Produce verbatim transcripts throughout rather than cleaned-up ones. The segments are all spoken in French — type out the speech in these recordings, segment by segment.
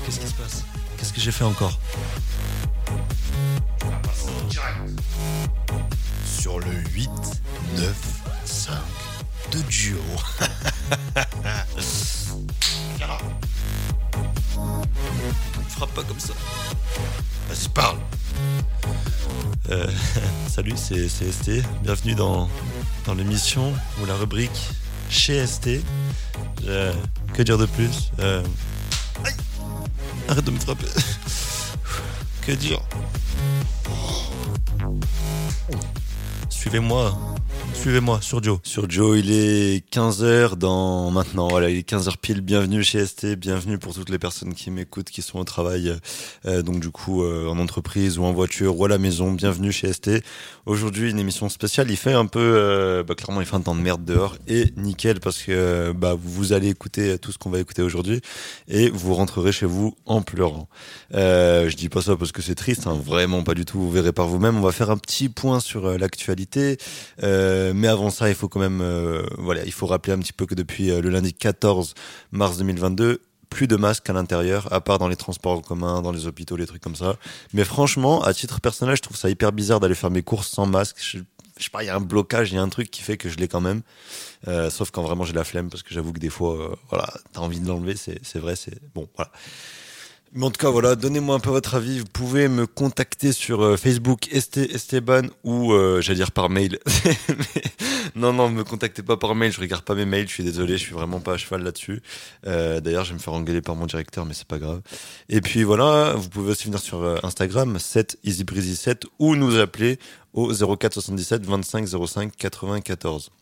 Qu'est-ce qui se passe? Qu'est-ce que j'ai fait encore? Sur le huit, neuf, cinq de duo. Viens là. Frappe pas comme ça. Vas-y, parle. Euh, salut, c'est, c'est S T. Bienvenue dans, dans l'émission ou la rubrique chez S T. Euh, que dire de plus? euh... Aïe. Arrête de me frapper. Que dire? Suivez-moi. Suivez-moi sur Joe. Sur Joe, il est quinze heures dans maintenant. Voilà, il est quinze heures pile. Bienvenue chez S T. Bienvenue pour toutes les personnes qui m'écoutent, qui sont au travail. Euh, donc du coup, euh, en entreprise ou en voiture ou à la maison. Bienvenue chez S T. Aujourd'hui, une émission spéciale. Il fait un peu, euh, bah, clairement, il fait un temps de merde dehors. Et nickel parce que bah vous allez écouter tout ce qu'on va écouter aujourd'hui et vous rentrerez chez vous en pleurant. Euh, je dis pas ça parce que c'est triste, hein, vraiment pas du tout. Vous verrez par vous-même. On va faire un petit point sur euh, l'actualité. Euh, mais avant ça, il faut quand même, euh, voilà, il faut rappeler un petit peu que depuis euh, le lundi quatorze mars deux mille vingt-deux, plus de masques à l'intérieur, à part dans les transports en commun, dans les hôpitaux, les trucs comme ça. Mais franchement, à titre personnel, je trouve ça hyper bizarre d'aller faire mes courses sans masque. Je, je sais pas, il y a un blocage, il y a un truc qui fait que je l'ai quand même. Euh, sauf quand vraiment j'ai la flemme, parce que j'avoue que des fois, euh, voilà, t'as envie de l'enlever, c'est, c'est vrai, c'est bon, voilà. Mais en tout cas, voilà, donnez-moi un peu votre avis. Vous pouvez me contacter sur euh, Facebook St Esteban ou euh, j'allais dire par mail. Mais, non, non, me contactez pas par mail. Je regarde pas mes mails. Je suis désolé, je suis vraiment pas à cheval là-dessus. Euh, d'ailleurs, je vais me faire engueuler par mon directeur, mais c'est pas grave. Et puis voilà, vous pouvez aussi venir sur euh, Instagram sept easy breezy sept ou nous appeler au zéro quatre soixante-dix-sept vingt-cinq zéro cinq quatre-vingt-quatorze.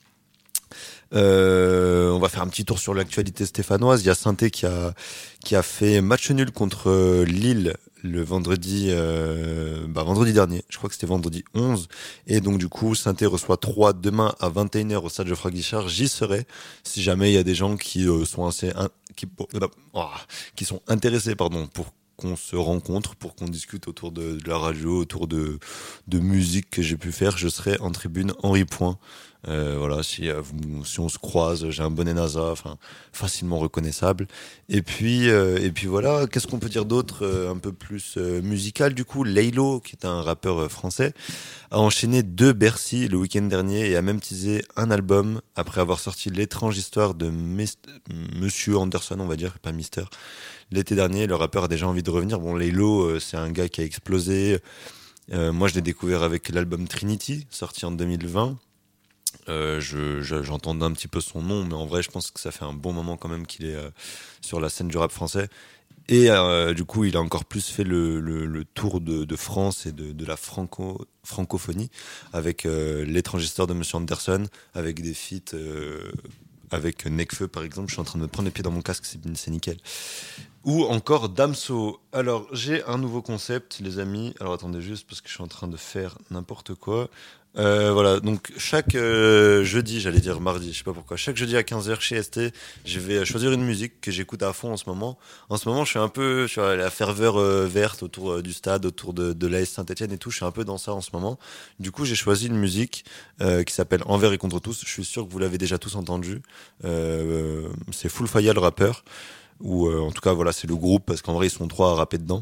Euh, on va faire un petit tour sur l'actualité stéphanoise. Il y a Saint-Étienne qui a qui a fait match nul contre Lille le vendredi euh, bah vendredi dernier. Je crois que c'était vendredi onze. Et donc du coup, Saint-Étienne reçoit Troyes demain à vingt et une heures au stade Geoffroy Guichard. J'y serai si jamais il y a des gens qui euh, sont assez in- qui oh, qui sont intéressés pardon pour qu'on se rencontre, pour qu'on discute autour de, de la radio, autour de de musique que j'ai pu faire. Je serai en tribune Henri Point. Euh, voilà, si, euh, vous, si on se croise, j'ai un bonnet NASA, enfin facilement reconnaissable. Et puis, euh, et puis voilà, qu'est-ce qu'on peut dire d'autre, euh, un peu plus euh, musical du coup. Laylo, qui est un rappeur euh, français, a enchaîné deux Bercy le week-end dernier et a même teasé un album après avoir sorti l'étrange histoire de Mist- Monsieur Anderson, on va dire, pas Mister. L'été dernier, le rappeur a déjà envie de revenir. Bon, Laylo, euh, c'est un gars qui a explosé. Euh, moi, je l'ai découvert avec l'album Trinity, sorti en deux mille vingt. Euh, je, je, j'entendais un petit peu son nom, mais en vrai, je pense que ça fait un bon moment quand même qu'il est euh, sur la scène du rap français. Et euh, du coup, il a encore plus fait le, le, le tour de, de France et de, de la franco, francophonie avec euh, l'étrange histoire de Monsieur Anderson, avec des feats euh, avec Nekfeu par exemple. Je suis en train de me prendre les pieds dans mon casque, c'est, c'est nickel. Ou encore Damso. Alors, j'ai un nouveau concept, les amis. Alors, attendez juste parce que je suis en train de faire n'importe quoi. Euh, voilà, donc chaque euh, jeudi, j'allais dire mardi, je sais pas pourquoi, chaque jeudi à quinze heures chez S T, je vais choisir une musique que j'écoute à fond en ce moment. En ce moment, je suis un peu, je suis à la ferveur euh, verte autour euh, du stade, autour de, de l'A S Saint-Etienne et tout, je suis un peu dans ça en ce moment. Du coup, j'ai choisi une musique euh, qui s'appelle Envers et contre tous. Je suis sûr que vous l'avez déjà tous entendu. Euh, c'est Full Faya le rappeur, ou euh, en tout cas, voilà, c'est le groupe, parce qu'en vrai, ils sont trois à rapper dedans.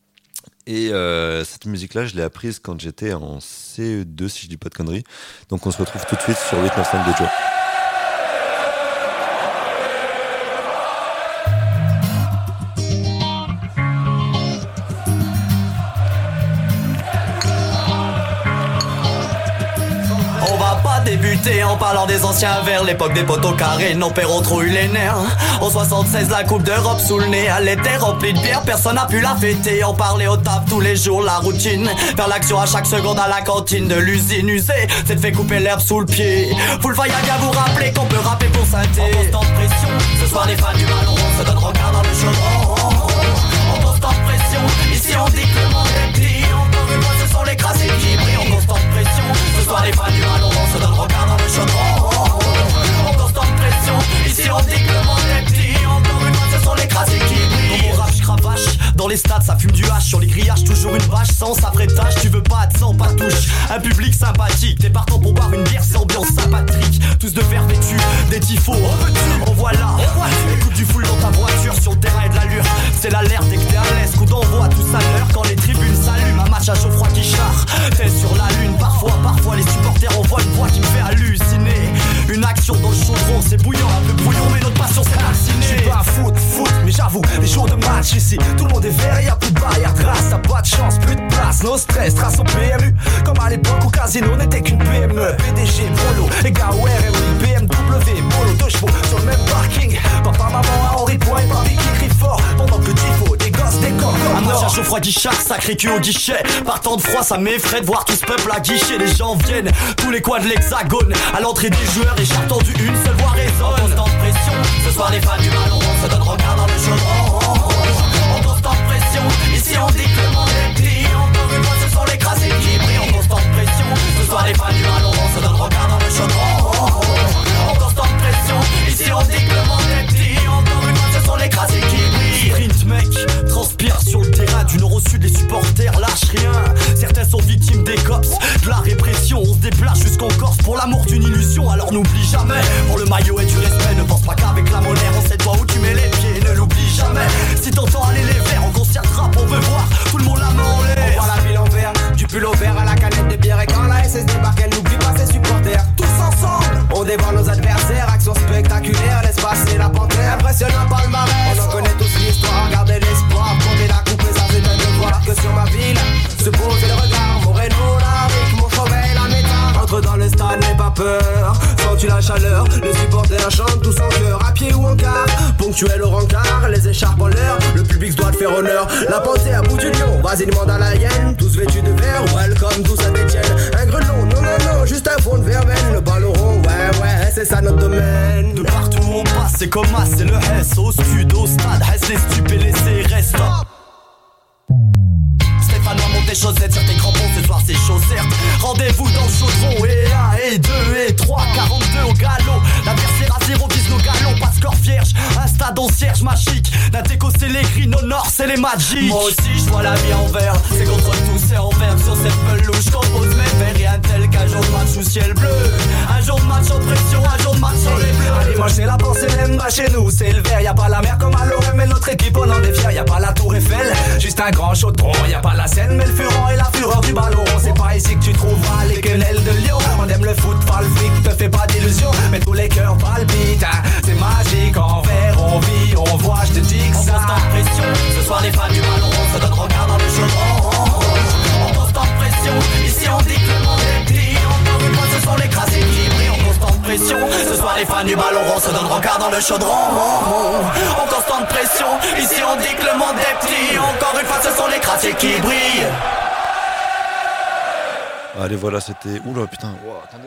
Et euh, cette musique-là, je l'ai apprise quand j'étais en C E deux, si je dis pas de conneries. Donc on se retrouve tout de suite sur huit neuf cinq de Joe. Débuter en parlant des anciens vers l'époque des poteaux carrés. Nos pères ont trop eu les nerfs. En soixante-seize, la coupe d'Europe sous le nez. Elle était remplie de bière, personne n'a pu la fêter. On parlait au taf tous les jours, la routine. Faire l'action à chaque seconde à la cantine de l'usine usée. C'est de fait couper l'herbe sous le pied. Full Faya vient vous rappeler qu'on peut rapper pour Saint-Étienne. En constante pression, ce soir les fans du ballon se donnent regard dans le chaudron. En constante pression, ici on dit que le monde est petit. Encore une fois, ce sont les crasses qui brillent. En constante pression, ce soir les fans du ballon se donnent regard dans le chaudron. En constante pression, ici on dit que le monde est petit. Encore une fois, ce sont les crasses qui brillent. Dans mon rap, je cravache. Dans les stades, ça fume du hache. Sur les grillages, toujours une vache sans s'apprêtage. Tu veux pas de sang, pas de touche. Un public sympathique. T'es partant pour boire une bière, c'est ambiance sympathique. Tous de verre vêtus, des tifos. En voilà. Écoute du full dans ta voiture, sur le terrain et de l'allure. C'est l'alerte dès que t'es treize sur la lune. Parfois, parfois les supporters envoient une voix qui me fait halluciner. Une action dans le chaudron, c'est bouillant, un peu brouillon, mais notre passion c'est vacciné. Je suis pas foot, foot, mais j'avoue, les jours de match ici, tout le monde est vert, y'a plus de barrière, grâce, t'as pas de chance, plus de place, no stress, trace au P M U. Comme à l'époque où Casino n'était qu'une P M E. P D G, Polo, les gars au R M I, B M W, Polo, deux chevaux sur le même parking. Papa, maman, à Henri Point et Barbie qui crie fort pendant que Tifo, des gosses, des corps. Un match à Geoffroy Guichard, sacré cul au guichet. Partant de froid, ça m'effraie de voir tout ce peuple à guichet. Les gens viennent, tous les coins de l'hexagone. À l'entrée des joueurs, et j'ai entendu une seule voix résonne. En constante pression, ce soir les fans du ballon se donnent regard dans le chaudron. En constante pression, ici on dit que le monde est petit. Encore une fois, ce sont les crasés qui brillent. En constante pression, ce soir les fans du ballon se donnent regard dans le chaudron. En constante pression, ici on dit que le monde est petit. Encore une fois, ce sont les crasés qui brillent. Sprint mec, transpire sur le terrain du nord au sud, les supporters lâchent rien. Certains sont victimes des cops, de la répression. On se déplace jusqu'en Corse pour l'amour d'une illusion. Alors n'oublie jamais, pour le maillot et du respect, ne pense pas qu'avec la monnaie on sait toi où tu mets les pieds. Ne l'oublie jamais, si t'entends aller les verts en concert rap, on veut voir tout le monde la main en l'air. On voit la ville en vert, du pull au vert à la canette de bière. Et quand la S S débarque, elle n'oublie pas ses supporters. Tous ensemble, on dévore nos adversaires. Action spectaculaire, laisse passer la panthère. Impressionnant palmarès, on en connaît tous l'histoire. Regardez l'espoir, compter la coupe et ça c'est un devoir. Que sur ma ville, se poser le regard. Moreno, la rique, mon chevet, la méta. Entre dans le stade, n'aie pas peur. Sens-tu la chaleur, les supporters chantent tous en cœur. À pied ou en car, ponctuel au rencard. Les écharpes en l'air, le public doit te faire honneur. La pensée à bout du lion, vas-y demande à la hyène. Tous vêtus de vert, welcome tous à Détienne. Un grelon, non non non, juste un fond de verveine. Le ballon rond, ouais ouais, c'est ça notre domaine. De partout où on passe, c'est comme as, c'est le Hess. Au stud, au stade, Hess les stupés, les C R S. Stop. Stéphanois monte tes chaussettes sur tes crampons, ce soir c'est chaud certes. Rendez-vous dans le chaudron, et un, et deux, et trois, quarante-deux au galop. L'adversaire à zéro vise nos galons, pas de score vierge. Un stade en cierge magique, d'un déco c'est les gris, nos nord c'est les magiques. Moi aussi je vois la vie en vert, c'est contre tout, c'est en vert. Sur cette pelouse, compose mes verres, rien tel qu'un jour de match sous ciel bleu. Un jour de match en pression, un jour de match sur les bleus. Allez, moi c'est la pensée même, bah chez nous c'est le vert. Y'a pas la mer comme à l'O M, mais notre équipe on en est fiers. Y'a pas la tour Eiffel, juste un grand chaudron. Y'a pas la scène, mais le furon et la fureur du ballon. C'est pas ici que tu trouveras les quenelles de Lyon. On aime le foot, pas le fric, te fais pas d'illusions. Mais tous les cœurs palpitent, hein. C'est magique, en vert on vit, on voit, je te dis que ça. En constante pression, ce soir les fans du ballon se donnent regard dans le chaudron. En constante pression, ici on dit que le monde est petit. Encore une fois ce sont les crasés qui brillent. En constante pression, ce soir les fans du ballon se donnent regard dans le chaudron. En constante pression, ici on dit que le monde est petit. Encore une fois ce sont les crasés qui brillent. Allez, voilà, c'était... Oula, putain, wow, attendez.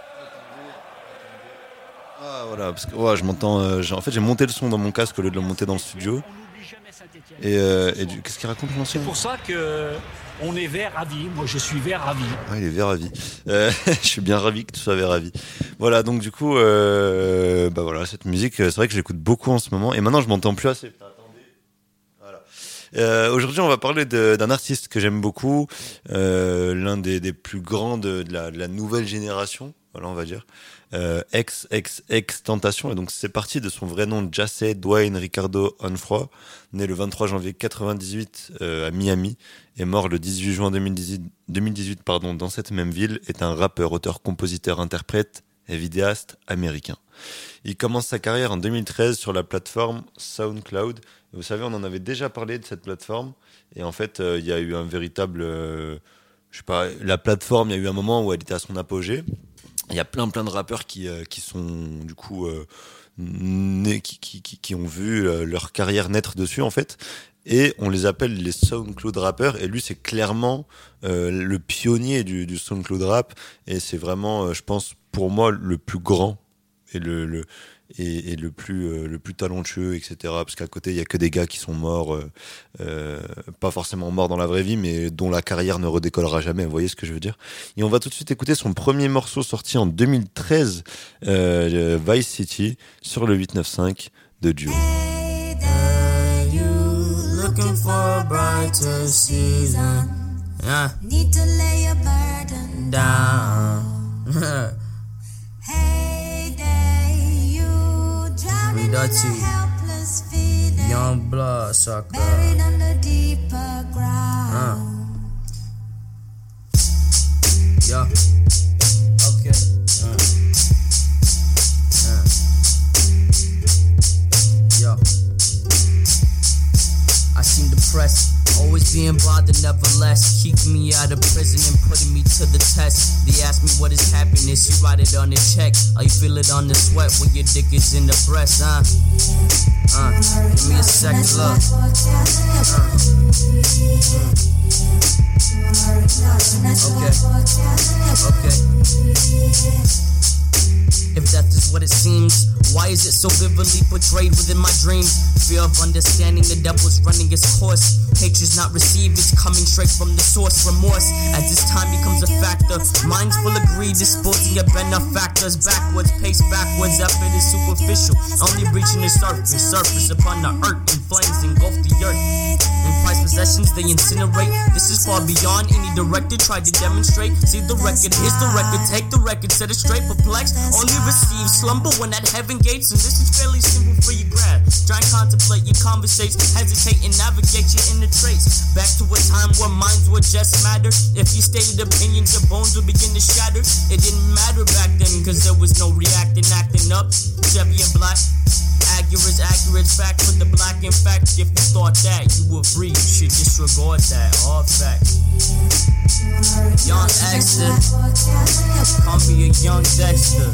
Ah, voilà, parce que ouais, je m'entends... Euh, j'ai... En fait, j'ai monté le son dans mon casque au lieu de le monter dans le studio. Et, euh, et du... qu'est-ce qu'il raconte, l'ancien ? C'est pour ça qu'on est vert ravi. Moi, je suis vert ravi. Ah, il est vert ravi. Euh, je suis bien ravi que tu sois vert ravi. Voilà, donc du coup, euh, bah voilà, cette musique, c'est vrai que je l'écoute beaucoup en ce moment. Et maintenant, je m'entends plus assez. Putain, attendez. Voilà. Euh, aujourd'hui, on va parler de, d'un artiste que j'aime beaucoup, euh, l'un des, des plus grands de, de, la, de la nouvelle génération, voilà, on va dire, euh, ex ex ex Tentation. Et donc c'est parti de son vrai nom, Jassé Dwayne Ricardo Onfroy, né le vingt-trois janvier quatre-vingt-dix-huit euh, à Miami, et mort le dix-huit juin deux mille dix-huit pardon, dans cette même ville, est un rappeur, auteur, compositeur, interprète et vidéaste américain. Il commence sa carrière en deux mille treize sur la plateforme SoundCloud. Et vous savez, on en avait déjà parlé de cette plateforme. Et en fait, euh, il y a eu un véritable... Euh, je sais pas, la plateforme, il y a eu un moment où elle était à son apogée. Il y a plein plein de rappeurs qui, euh, qui sont du coup... Euh, nés, qui, qui, qui, qui ont vu euh, leur carrière naître dessus, en fait. Et on les appelle les SoundCloud rappeurs. Et lui, c'est clairement euh, le pionnier du, du SoundCloud rap. Et c'est vraiment, euh, je pense, pour moi, le plus grand et le, le, et, et le, plus, euh, le plus talentueux, et cetera. Parce qu'à côté, il n'y a que des gars qui sont morts, euh, euh, pas forcément morts dans la vraie vie, mais dont la carrière ne redécollera jamais. Vous voyez ce que je veux dire? Et on va tout de suite écouter son premier morceau sorti en deux mille treize, euh, Vice City, sur le huit neuf cinq de Duo. Looking for a brighter season. Yeah. Need to lay your burden down. Hey day, you drowning in a helpless feeling. Young blood sucker. Buried under deeper ground. Uh. Yeah. Okay. Uh. Uh. Yo. I seem depressed. Always being bothered, nevertheless. Keeping me out of prison and putting me to the test. They ask me what is happiness, you write it on the check. Or you feel it on the sweat when your dick is in the breast, huh? Uh, give me a second look. Uh. Mm. Okay. Okay. If death is what it seems, why is it so vividly portrayed within my dreams? Fear of understanding the devil's running its course. Hatred's not received, it's coming straight from the source. Remorse, as this time becomes a factor. Minds full of greed, disposing of benefactors. Backwards, pace backwards, effort is superficial. Only reaching the surface, surface upon the earth. And flames engulf the earth. In prized possessions, they incinerate. This is far beyond any director tried to demonstrate. See the record, here's the record. Take the record, set it straight, perplexed. Only receive slumber when at heaven gates. And this is fairly simple for you grab. Try and contemplate your conversates. Hesitate and navigate your inner traits. Back to a time where minds would just matter. If you stated opinions, your bones would begin to shatter. It didn't matter back then, cause there was no reacting, acting up. Chevy and black. Accurate, accurate fact for the black. In fact, if you thought that you were free, you should disregard that. All fact. Young Exter, call me a young Dexter.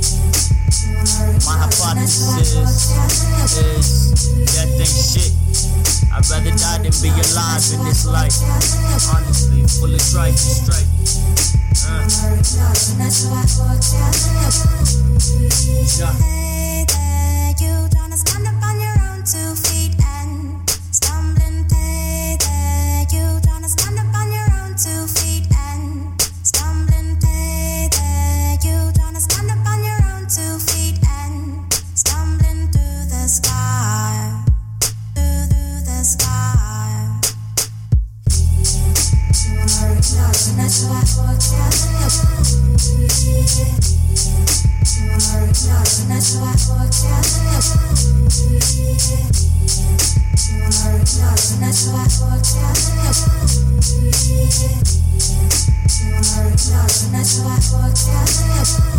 My hypothesis is death ain't shit. I'd rather die than be alive in this life. Honestly, full of strife and strife. Uh. Yeah. You tryna stand up on your own two feet and stumbling day there. You tryna stand up on your own two feet and stumbling day there. You tryna stand up on your own two feet and stumbling through the sky, through, through the sky. That's why I walk That's why I walk That's why I walk That's why I walk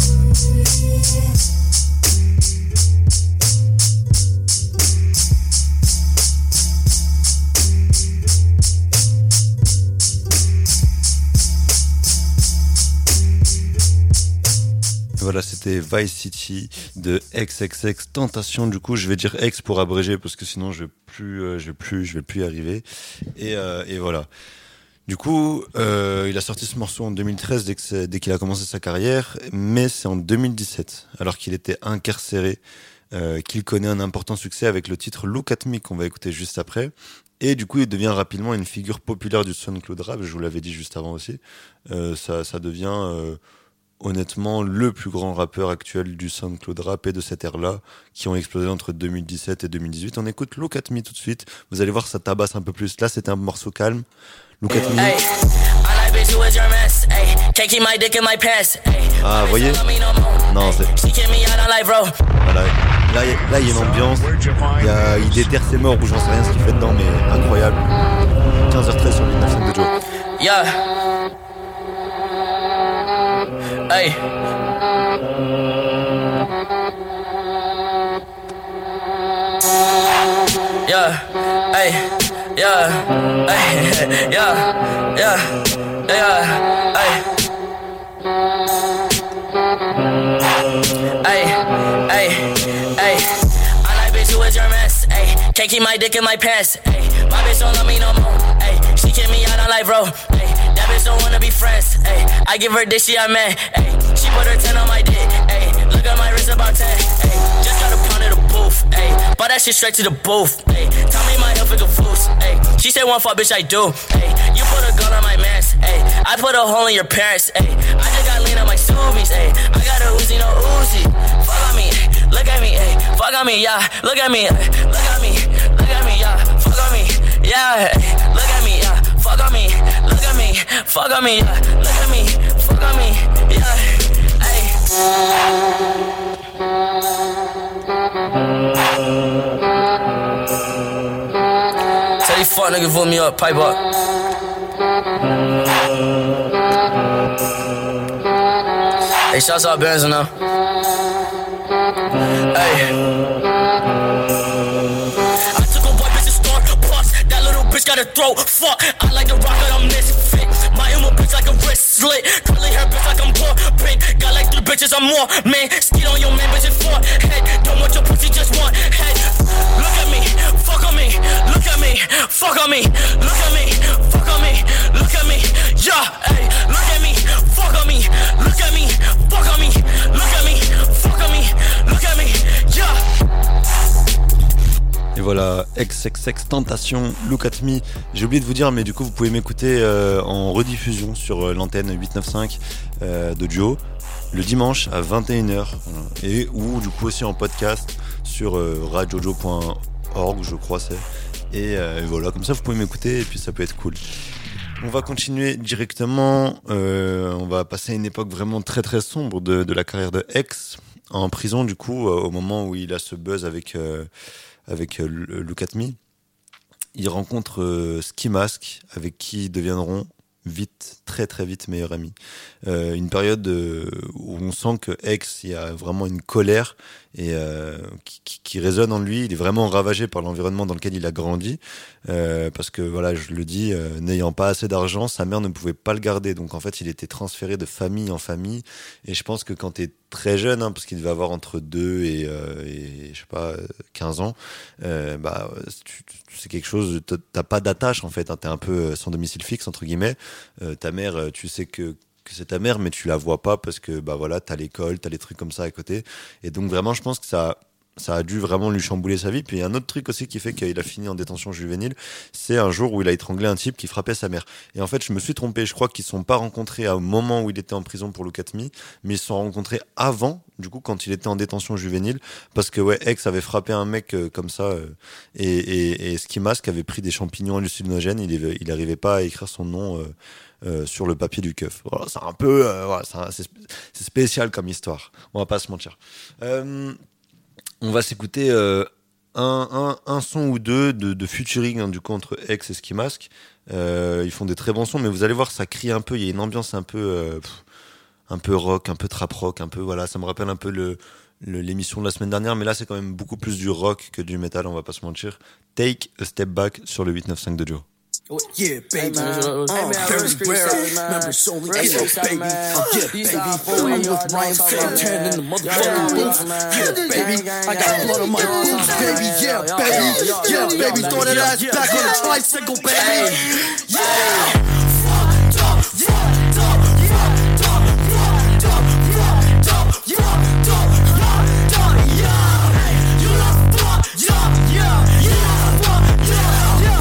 Voilà, c'était Vice City de X X X Tentation. Du coup, je vais dire X pour abréger parce que sinon je vais plus, euh, je vais plus, je vais plus y arriver. Et, euh, et voilà. Du coup, euh, il a sorti ce morceau en deux mille treize dès, que dès qu'il a commencé sa carrière, mais c'est en deux mille dix-sept, alors qu'il était incarcéré, euh, qu'il connaît un important succès avec le titre Look at Me qu'on va écouter juste après. Et du coup, il devient rapidement une figure populaire du SoundCloud Rap. Je vous l'avais dit juste avant aussi. Euh, ça, ça devient euh, honnêtement le plus grand rappeur actuel du SoundCloud Rap et de cette ère-là, qui ont explosé entre deux mille dix-sept et deux mille dix-huit. On écoute Look at Me tout de suite. Vous allez voir, ça tabasse un peu plus. Là, c'était un morceau calme. Look at Me. Hey. Ah, vous voyez? Non, c'est... Voilà. Là, là, il y a une ambiance. Il, y a, il déterre ses morts ou j'en sais rien ce qu'il fait dedans, mais incroyable. quinze heures treize sur l'île neuf de Joe. Yeah. Hey. Yeah. Hey. Yeah. Hey. Yeah. Yeah. Yeah. Hey. Hey. Hey. Hey. I'm like, bitch, who is your mess? Hey. Can't keep my dick in my pants. Hey. My bitch don't love me no more. Hey. She kick me out on life, bro. Hey. That bitch don't wanna be friends. Hey. I give her dick, she a man. Hey. She put her ten on my dick. Hey. Look at my wrist about ten. Hey. Just got a pound of the booth. Hey. Bought that shit straight to the booth. Hey. Tell me my health is a foos. Hey. She said one fuck, bitch, I do. Hey. You put a gun on my mans. Hey. I put a hole in your parents. Hey. I just got lean on my Subies. Hey. I got a Uzi, no Uzi. Fuck on me. Look at me. Hey. Fuck on me, yeah. Look at me. Look at me. Look at me, yeah. Fuck on me. Yeah. Look at me, yeah. Fuck on me. Look at me. Fuck on me, yeah. Look at me. Fuck on me. Yeah. Hey. Tell these fuck niggas vote me up, pipe up. Hey, shouts out Benz now. Hey. I took a white bitch to store, plus that little bitch got a throat. Fuck, I like the rock, I'm misfit. My emo bitch like a wrist slit. Curly hair bitch like I'm poor. Pink, got like three bitches, I'm more. Man, skid on your man, bitch, it's four. Head, don't want your pussy, just one head. Look at me, fuck on me. Look at me, fuck on me. Look at me, fuck on me. Look at me, yeah, hey. Look at me, fuck on me. Look at me, fuck on me. Look at me, fuck on me. Look at me, yeah. Et voilà, X X X Tentation, Look at Me. J'ai oublié de vous dire, mais du coup, vous pouvez m'écouter euh, en rediffusion sur euh, l'antenne huit cent quatre-vingt-quinze euh, de Duo le dimanche à vingt et une heures. Voilà. Et ou du coup aussi en podcast sur euh, radiojo point org, je crois c'est. Et, euh, et voilà, comme ça vous pouvez m'écouter et puis ça peut être cool. On va continuer directement. Euh, on va passer à une époque vraiment très très sombre de, de la carrière de X. En prison, du coup, euh, au moment où il a ce buzz avec. Euh, avec euh, Look at Me, il rencontre euh, Ski Mask, avec qui ils deviendront vite, très très vite meilleurs amis. Euh, une période euh, où on sent que X, il y a vraiment une colère et euh, qui, qui, qui résonne en lui. Il est vraiment ravagé par l'environnement dans lequel il a grandi, euh, parce que voilà, je le dis, euh, n'ayant pas assez d'argent, sa mère ne pouvait pas le garder. Donc en fait, il était transféré de famille en famille. Et je pense que quand t'es très jeune, hein, parce qu'il devait avoir entre deux et, euh, et je sais pas quinze ans, euh, bah tu, tu, c'est quelque chose, t'as pas d'attache en fait, hein, t'es un peu sans domicile fixe entre guillemets. Euh, ta mère, tu sais que que c'est ta mère, mais tu la vois pas parce que bah voilà, t'as l'école, t'as les trucs comme ça à côté. Et donc vraiment, je pense que ça ça a dû vraiment lui chambouler sa vie. Puis il y a un autre truc aussi qui fait qu'il a fini en détention juvénile, c'est un jour où il a étranglé un type qui frappait sa mère. Et en fait, je me suis trompé, je crois qu'ils ne sont pas rencontrés au moment où il était en prison pour Look at Me, mais ils se sont rencontrés avant, du coup, quand il était en détention juvénile, parce que ouais, X avait frappé un mec euh, comme ça, euh, et, et, et Ski Mask avait pris des champignons hallucinogènes, il, il arrivait pas à écrire son nom euh, euh, sur le papier du keuf. Voilà, c'est un peu, euh, voilà, c'est, un, c'est, c'est spécial comme histoire, on va pas se mentir. Euh, On va s'écouter euh, un, un, un son ou deux de, de featuring hein, du coup entre X et Ski Mask. Euh, ils font des très bons sons, mais vous allez voir, ça crie un peu. Il y a une ambiance un peu, euh, pff, un peu rock, un peu trap rock, un peu voilà. Ça me rappelle un peu le, le, l'émission de la semaine dernière, mais là c'est quand même beaucoup plus du rock que du metal. On va pas se mentir. Take a Step Back sur le huit neuf cinq de Joe. Yeah, baby. Uh, very rare. Members only. Hey, yo, baby. Uh, yeah, baby. I'm with Ryan Fantana in the motherfucking booth. Yeah, baby. I got blood on my boots, baby. Yeah, baby. Yeah, baby. Throw that ass back on the tricycle, baby. Yeah. Fucked up, fucked up, fucked up, fucked up, fucked up, fucked up, fucked up, yeah. You love fucked up, yeah. You love fucked up, yeah.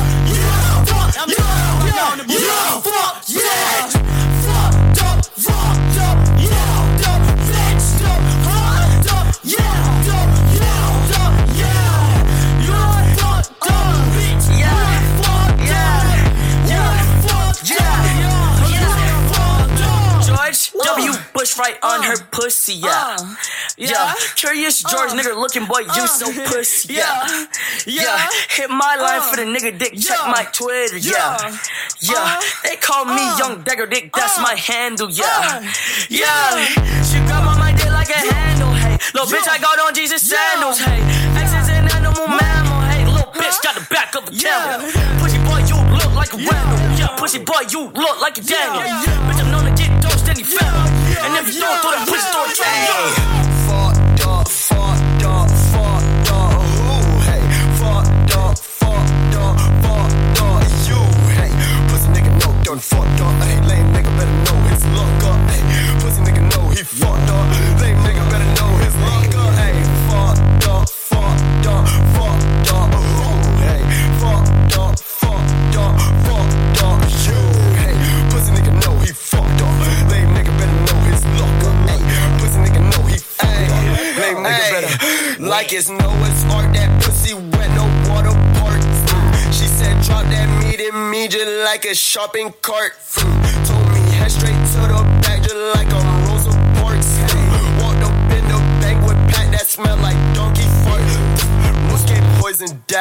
I'm yeah, yeah, yeah, yeah, fuck, yeah, fucked up, fucked up, yeah, up, fixed up, fucked up, yeah, up, yeah, up, yeah, you're fucked up, bitch, yeah, fucked up, yeah, fucked yeah, yeah, fucked up. George W. Bush right on her pussy, yeah, uh, yeah. yeah. Curious George, uh, nigga looking boy, you uh, so pussy, yeah, yeah. yeah. Hit my line uh, for the nigga dick, check yeah. my Twitter, yeah, yeah. yeah. Uh, they call me uh, Young Dagger Dick, that's uh, my handle, yeah, uh, yeah. yeah. She grab on my dick like a handle, hey. Little yeah. bitch, I got on Jesus sandals, hey. X is an animal mammal, hey. Little bitch got the back of a camel. Yeah. Pussy boy, you look like a Randall, yeah. yeah. Pussy boy, you look like a Daniel, yeah. yeah. Bitch, I'm known to get dosed any family. And if you don't throw that pussy, throw a triangle. Fucked up, fucked up, fucked up, ooh, hey. Fucked up, fucked up, fucked up, you, hey. Pussy nigga know done fucked up, hey. Lame nigga better know his luck up, hey. Pussy nigga know he fucked up. Lame nigga better know his luck up, hey. Fucked up, fucked up, fucked up, ooh, hey. Fucked up, fucked up, fucked up, you, hey. Pussy nigga know he fucked up. Lame nigga better know his luck up, hey. Pussy nigga know he fucked up. Lame nigga better. Like it's Noah's Ark, that pussy wet, no water parts. Mm. She said drop that meat in me just like a shopping cart. Mm. Told me head straight to the back just like I'm Rosa Parks. Mm. Walked up in the bank with pack that smell like donkey fart. Moose get poison, dad.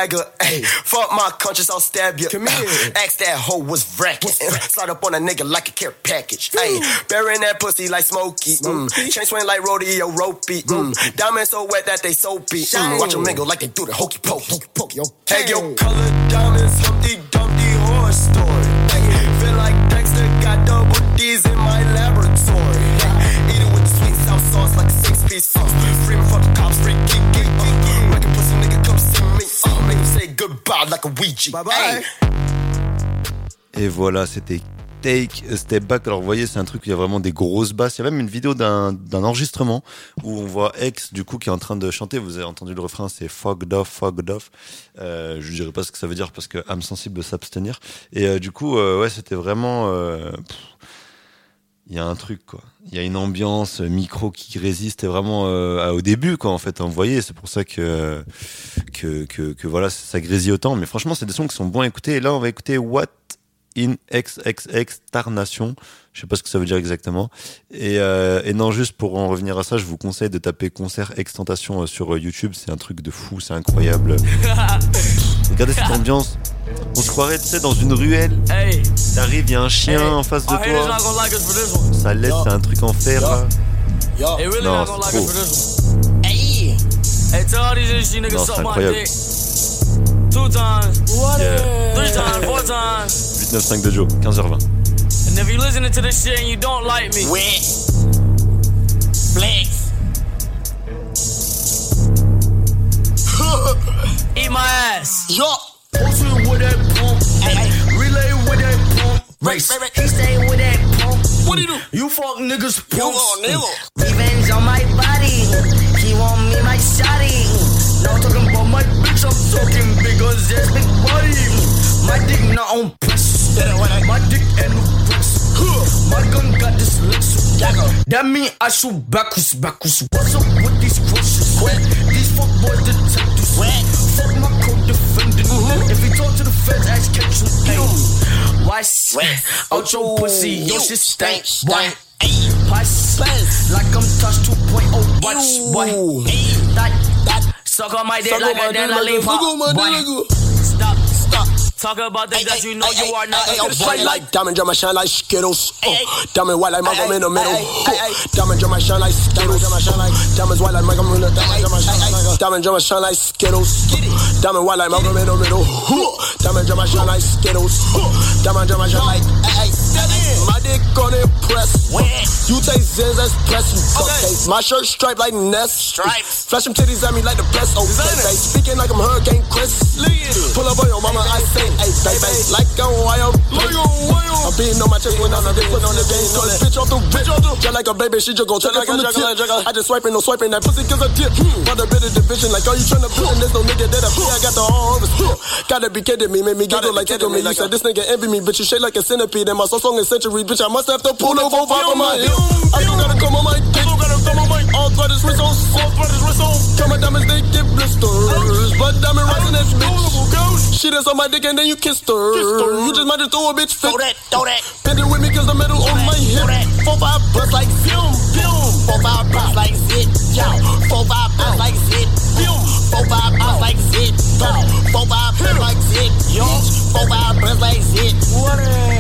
dagger. Ay, fuck my conscience, I'll stab you. Come here. Ask that hoe was wrecking. Slide up on a nigga like a care package. Ay, burying that pussy like Smokey. Mm. Chain swing like rodeo ropey. Mm. Diamonds so wet that they soapy. Mm. Watch them mingle like they do the hokey pokey. Hey, yo, colored diamonds, Humpty Dumpty horror story. Ay, feel like Dexter got double D's in my laboratory. Ay, eat it with the sweet south sauce like a six-piece sauce. Free me for the cops, free geek, geek, geek. Make a pussy nigga come see me. Uh, make him say goodbye like a Ouija. Bye bye. Et voilà, c'était Take a Step Back. Alors vous voyez, c'est un truc où il y a vraiment des grosses basses. Il y a même une vidéo d'un, d'un enregistrement où on voit X du coup qui est en train de chanter. Vous avez entendu le refrain, c'est fogged off, fogged off. Euh, je dirais pas ce que ça veut dire parce que âme sensible de s'abstenir. Et euh, du coup, euh, ouais, c'était vraiment. Euh, il y a un truc quoi. Il y a une ambiance micro qui résiste vraiment euh, au début quoi en fait. Vous voyez, c'est pour ça que que que, que voilà, ça grésille autant. Mais franchement, c'est des sons qui sont bons à écouter. Et là, on va écouter What in X X X Tarnation, je sais pas ce que ça veut dire exactement. Et, euh, et non, juste pour en revenir à ça, je vous conseille de taper concert Extentation sur YouTube. C'est un truc de fou, c'est incroyable. Regardez cette ambiance. On se croirait, tu sais, dans une ruelle. T'arrives, il y a un chien hey. en face de toi. Ça laisse, c'est un truc en fer. Là. Non, c'est trop. Non, c'est incroyable. Two times, yeah. three times, four times. huit neuf cinq de Joe, quinze heures vingt. And if you're listening to this shit and you don't like me, wet, flex, eat my ass. Yo, post with that pump, relay with that pump, race. He stay with that pump. What do you do? You fuck niggas pumps. Revenge on my body. He want me my shawty. Now talking about my bitch, I'm talking big guns, yes, big body. My dick not on press. My dick and no press. My gun got this legs. That mean I shoot backwards, backwards. What's up with these crushes? These fuck boys detectives. Fuck my co-defendant. Mm-hmm. If he talk to the feds, ask catch you. Why out your pussy, your shit stank. Why? Pass like I'm touched two point oh. Watch, boy. That, that. Suck on my dick like a dead lollipop. Stop, stop. Talk about things that you know you are not. Shine like diamond, drum, shine like Skittles. Diamond white like Malcolm in the middle. Diamond drum, shine like Skittles. Diamonds white like Malcolm in the middle. Diamond drum, shine like Skittles. Diamond white like Malcolm in the middle. Diamond drum, shine like Skittles. Diamond drum, shine like. My dick on it press. You take Zins, that's press. You cupcake. My shirt striped like Ness. Stripes. Flash them titties at me like the best. Okay, speaking like I'm Hurricane Chris. Pull up on your mama, I say, hey, baby, like a wire. I'm beating on my chest when I'm not putting on the game. So this bitch off the bitch, just like a baby, she just go check it from the tip. I just swiping, no swiping that pussy cause I dip. Got a bit of division, like, are you trying to build? And there's no nigga that I feel I got the all over. Gotta be kidding me, made me giggle like tickle me. You said this nigga envy me, bitch, you shake like a centipede. And my song song is century, bitch, I must have to pull over five on my hip. I don't gotta come on my dick. All thread is wrist on, all thread is wrist on. Come my diamonds, they get blisters. But diamond rising this bitch. She that's on my dick and then you kissed her. You just might just throw a bitch fit. Throw that, throw that. Bend it with me cause the metal on my hip. Four five bust like zip. Four five bust like zip. Yo, four five bust like zip. Four five bust like zip. Four five bust like zip. Yo, four five bust like zip. What?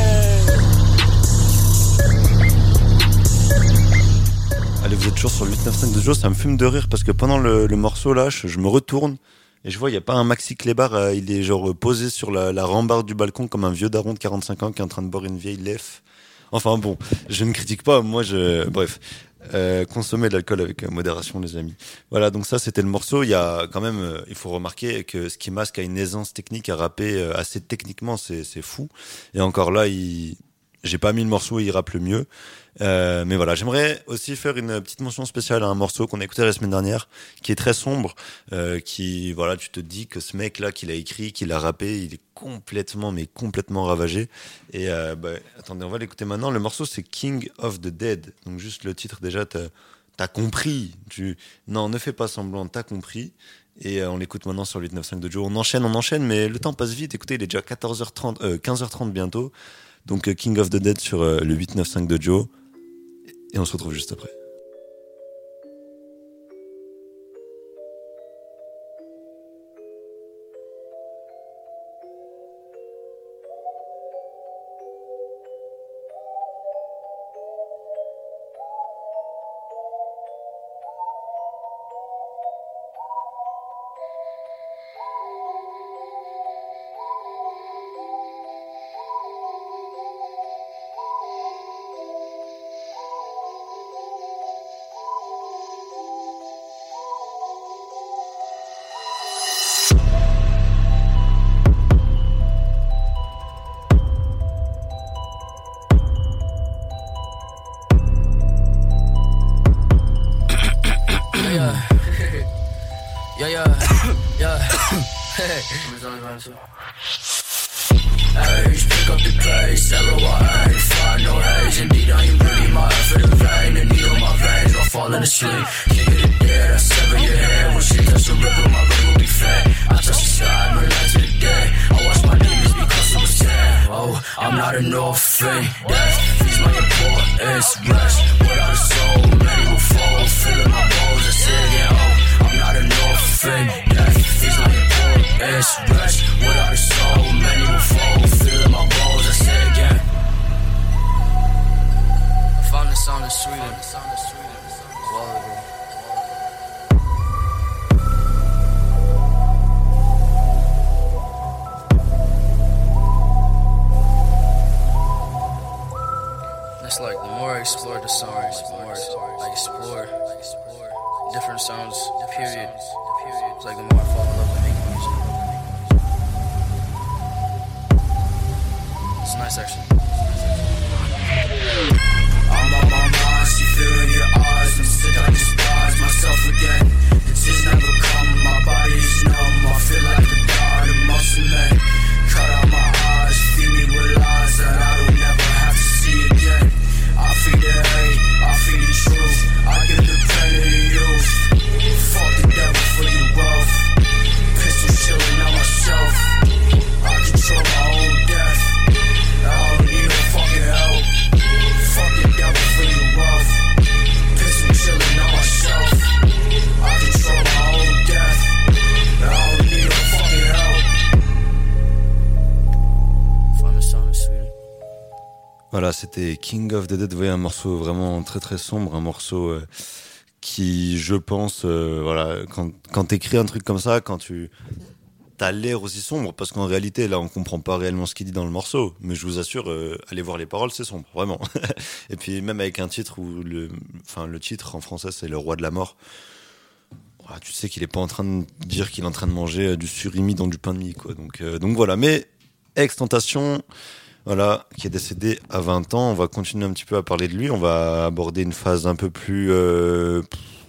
Allez, vous êtes toujours sur huit neuf cinq de Joe, ça me fume de rire parce que pendant le, le morceau là, je, je me retourne et je vois il y a pas un Maxi Clébar, euh, il est genre posé sur la, la rambarde du balcon comme un vieux daron de quarante-cinq ans qui est en train de boire une vieille lef. Enfin bon, je ne critique pas, moi je... Bref, euh, consommer de l'alcool avec modération les amis. Voilà, donc ça c'était le morceau. Il y a quand même, euh, il faut remarquer que Ski Mask a une aisance technique à rapper euh, assez techniquement, c'est, c'est fou. Et encore là, il... j'ai pas mis le morceau et il rappe le mieux. Euh, mais voilà, j'aimerais aussi faire une petite mention spéciale à un morceau qu'on a écouté la semaine dernière, qui est très sombre, euh, qui, voilà, tu te dis que ce mec-là, qui l'a écrit, qui l'a rappé, il est complètement, mais complètement ravagé. Et euh, bah, attendez, on va l'écouter maintenant. Le morceau, c'est King of the Dead. Donc juste le titre, déjà, t'as, t'as compris. Tu... Non, ne fais pas semblant, t'as compris. Et euh, on l'écoute maintenant sur huit neuf cinq de Joe. On enchaîne, on enchaîne, mais le temps passe vite. Écoutez, il est déjà quatorze heures trente, euh, quinze heures trente bientôt. Donc euh, King of the Dead sur euh, le huit neuf cinq de Joe. Et on se retrouve juste après. Yeah. Age, pick up the pace, L O I A, find no haze. Indeed, I am breathing my effort in vain. The needle my veins, I'll fall into sleep. King of the dead, I sever your head. When shit touch the river, my ring will be fed. I touch the sky, no light to the day. I watch my demons become super sad. Oh, I'm not an orphan. Death feeds my importance. Rest without a soul, many will fall. Feeling my bones, I say again. Oh, I'm not an orphan. Death feeds my importance. Rest without a soul, many will fall. Feeling my bones, I say again. I found this song in Sweden. Wow. It's like the more I explore the songs, the more I explore different sounds, period. It's like the more I fall in love with making music. It's nice actually. I'm on my mind, see fear in your eyes. I'm sick, I despise myself again. The tears never come, my body is numb. I feel like a god, a muscle man. Cut out my eyes, feed me with lies that I don't never have to see again. I feed the hate, I feed the truth. I give the pain to the youth. Fuck the devil for your wealth. Pistol chilling on myself. I control my own death. I don't need no fucking help. Fuck the devil for your wealth. Pistol chilling on myself. I control my own death. I don't need no fucking help. Find a song in Sweden. Voilà, c'était King of the Dead. Vous voyez, un morceau vraiment très très sombre, un morceau euh, qui, je pense, euh, voilà, quand, quand t'écris un truc comme ça, quand tu t'as l'air aussi sombre, parce qu'en réalité, là, on comprend pas réellement ce qu'il dit dans le morceau, mais je vous assure, euh, allez voir les paroles, c'est sombre, vraiment. Et puis même avec un titre où le, enfin, le titre en français, c'est Le Roi de la Mort. Ah, tu sais qu'il est pas en train de dire qu'il est en train de manger euh, du surimi dans du pain de mie, quoi. Donc, euh, donc voilà. Mais Ex-Tentation, voilà, qui est décédé à vingt ans. On va continuer un petit peu à parler de lui. On va aborder une phase un peu plus... Euh,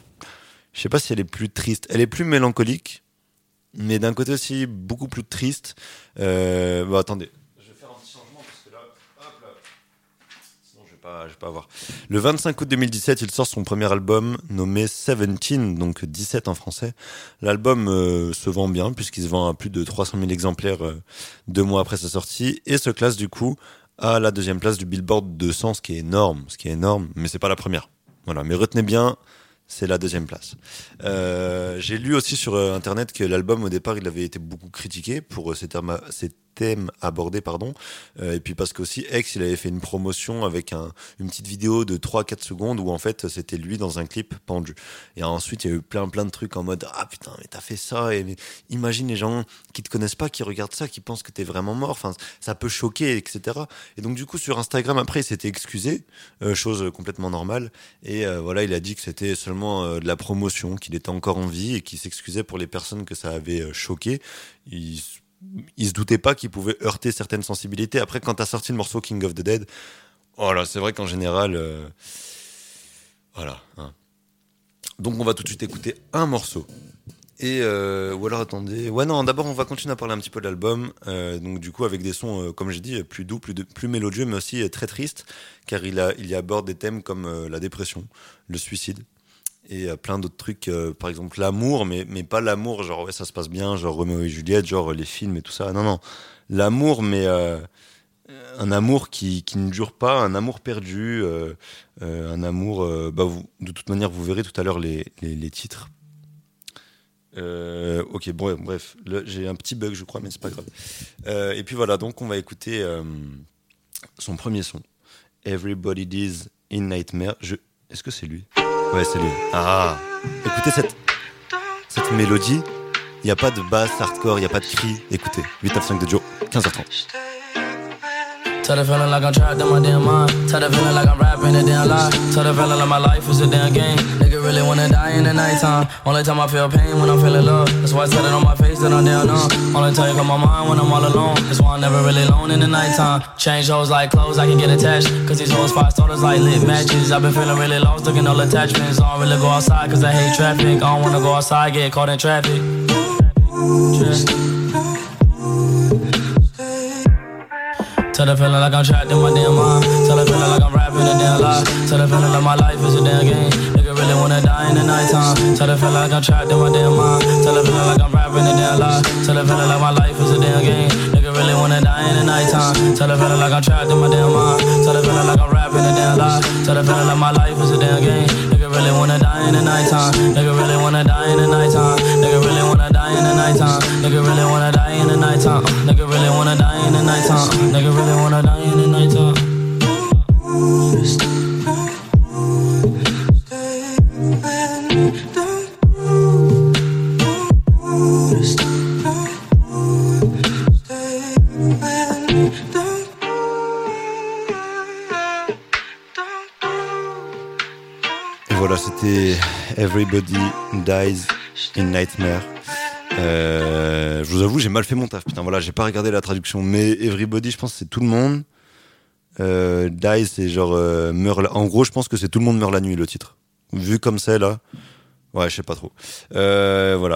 je sais pas si elle est plus triste. Elle est plus mélancolique, mais d'un côté aussi beaucoup plus triste. Euh, bon, attendez. Je vais faire un petit changement parce que là... Hop là. Sinon, je vais pas, je vais pas avoir... Le vingt-cinq août deux mille dix-sept, il sort son premier album nommé dix-sept, donc dix-sept en français. L'album euh, se vend bien puisqu'il se vend à plus de trois cent mille exemplaires euh, deux mois après sa sortie et se classe du coup à la deuxième place du Billboard deux cents, ce qui est énorme, ce qui est énorme, mais c'est pas la première. Voilà, mais retenez bien, c'est la deuxième place. Euh, j'ai lu aussi sur euh, internet que l'album au départ il avait été beaucoup critiqué pour euh, ses termes, ses thèmes abordés, pardon, euh, et puis parce qu'aussi X il avait fait une promotion avec un, une petite vidéo de trois à quatre secondes où en fait c'était lui dans un clip pendu. Et ensuite il y a eu plein plein de trucs en mode ah putain mais t'as fait ça, et imagine les gens qui te connaissent pas, qui regardent ça, qui pensent que t'es vraiment mort, enfin ça peut choquer, et cetera. Et donc du coup sur Instagram après il s'était excusé, euh, chose complètement normale, et euh, voilà il a dit que c'était seulement euh, de la promotion, qu'il était encore en vie et qu'il s'excusait pour les personnes que ça avait euh, choqué. Il il se doutait pas qu'il pouvait heurter certaines sensibilités. Après, quand t'as sorti le morceau King of the Dead, voilà, c'est vrai qu'en général, euh, voilà. Hein. Donc, on va tout de suite écouter un morceau. Et euh, ou alors attendez, ouais non, d'abord on va continuer à parler un petit peu de l'album. Euh, donc du coup avec des sons, euh, comme j'ai dit, plus doux, plus de, plus mélodieux, mais aussi euh, très tristes, car il a il y aborde des thèmes comme euh, la dépression, le suicide. Et euh, plein d'autres trucs, euh, par exemple l'amour, mais, mais pas l'amour genre ouais ça se passe bien, genre Roméo et Juliette, genre les films et tout ça. Non, non, l'amour, mais euh, un amour qui, qui ne dure pas, un amour perdu, euh, euh, un amour... Euh, bah vous, de toute manière, vous verrez tout à l'heure les, les, les titres. Euh, ok, bon, bref, le, j'ai un petit bug je crois, mais c'est pas grave. Euh, et puis voilà, donc on va écouter euh, son premier son, Everybody Dies in Nightmare. Je... Est-ce que c'est lui ? Ouais, c'est lui. Ah, écoutez cette, cette mélodie. Il n'y a pas de basse hardcore, il n'y a pas de cri. Écoutez, huit neuf cinq de Joe, quinze heures trente. Tell the feeling like I'm trapped in my damn mind. Tell the feeling like I'm rapping a damn lie. Tell the feeling like my life is a damn game. Nigga really wanna die in the nighttime. Only time I feel pain when I'm feeling love. That's why I said it on my face that I'm down on. Only time you come my mind when I'm all alone. That's why I'm never really alone in the nighttime. Change hoes like clothes, I can get attached. Cause these hoes five starters like lit matches. I've been feeling really lost, looking all attachments. I don't really go outside cause I hate traffic. I don't wanna go outside, get caught in traffic. Tell the feeling like I'm trapped in my damn mind. Tell the feeling like I'm rapping a damn lie. Tell the feeling like my life is a damn game. Nigga really wanna die in the nighttime. Tell the feeling like I'm trapped in my damn mind. Tell the feeling like I'm rapping a damn lie. Tell the feeling like my life is a damn game. Nigga really wanna die in the nighttime. Tell the feeling like I'm trapped in my damn mind. Tell the feeling like I'm rapping a damn lie. Tell the feeling like my life is a damn game. Nigga really wanna die in the nighttime. Nigga really wanna die in the nighttime. Nigga really wanna die in the nighttime. Nigga really wanna die in the nighttime. Nigga really wanna die in the nighttime. Nigga really wanna die in the nighttime. Et voilà, c'était Everybody Dies in Nightmare. Euh, je vous avoue, j'ai mal fait mon taf. Putain, voilà, j'ai pas regardé la traduction, mais Everybody, je pense que c'est tout le monde. Euh, Die, c'est genre euh, meurt. La... En gros, je pense que c'est tout le monde meurt la nuit, le titre. Vu comme c'est là, ouais, je sais pas trop. Euh, voilà.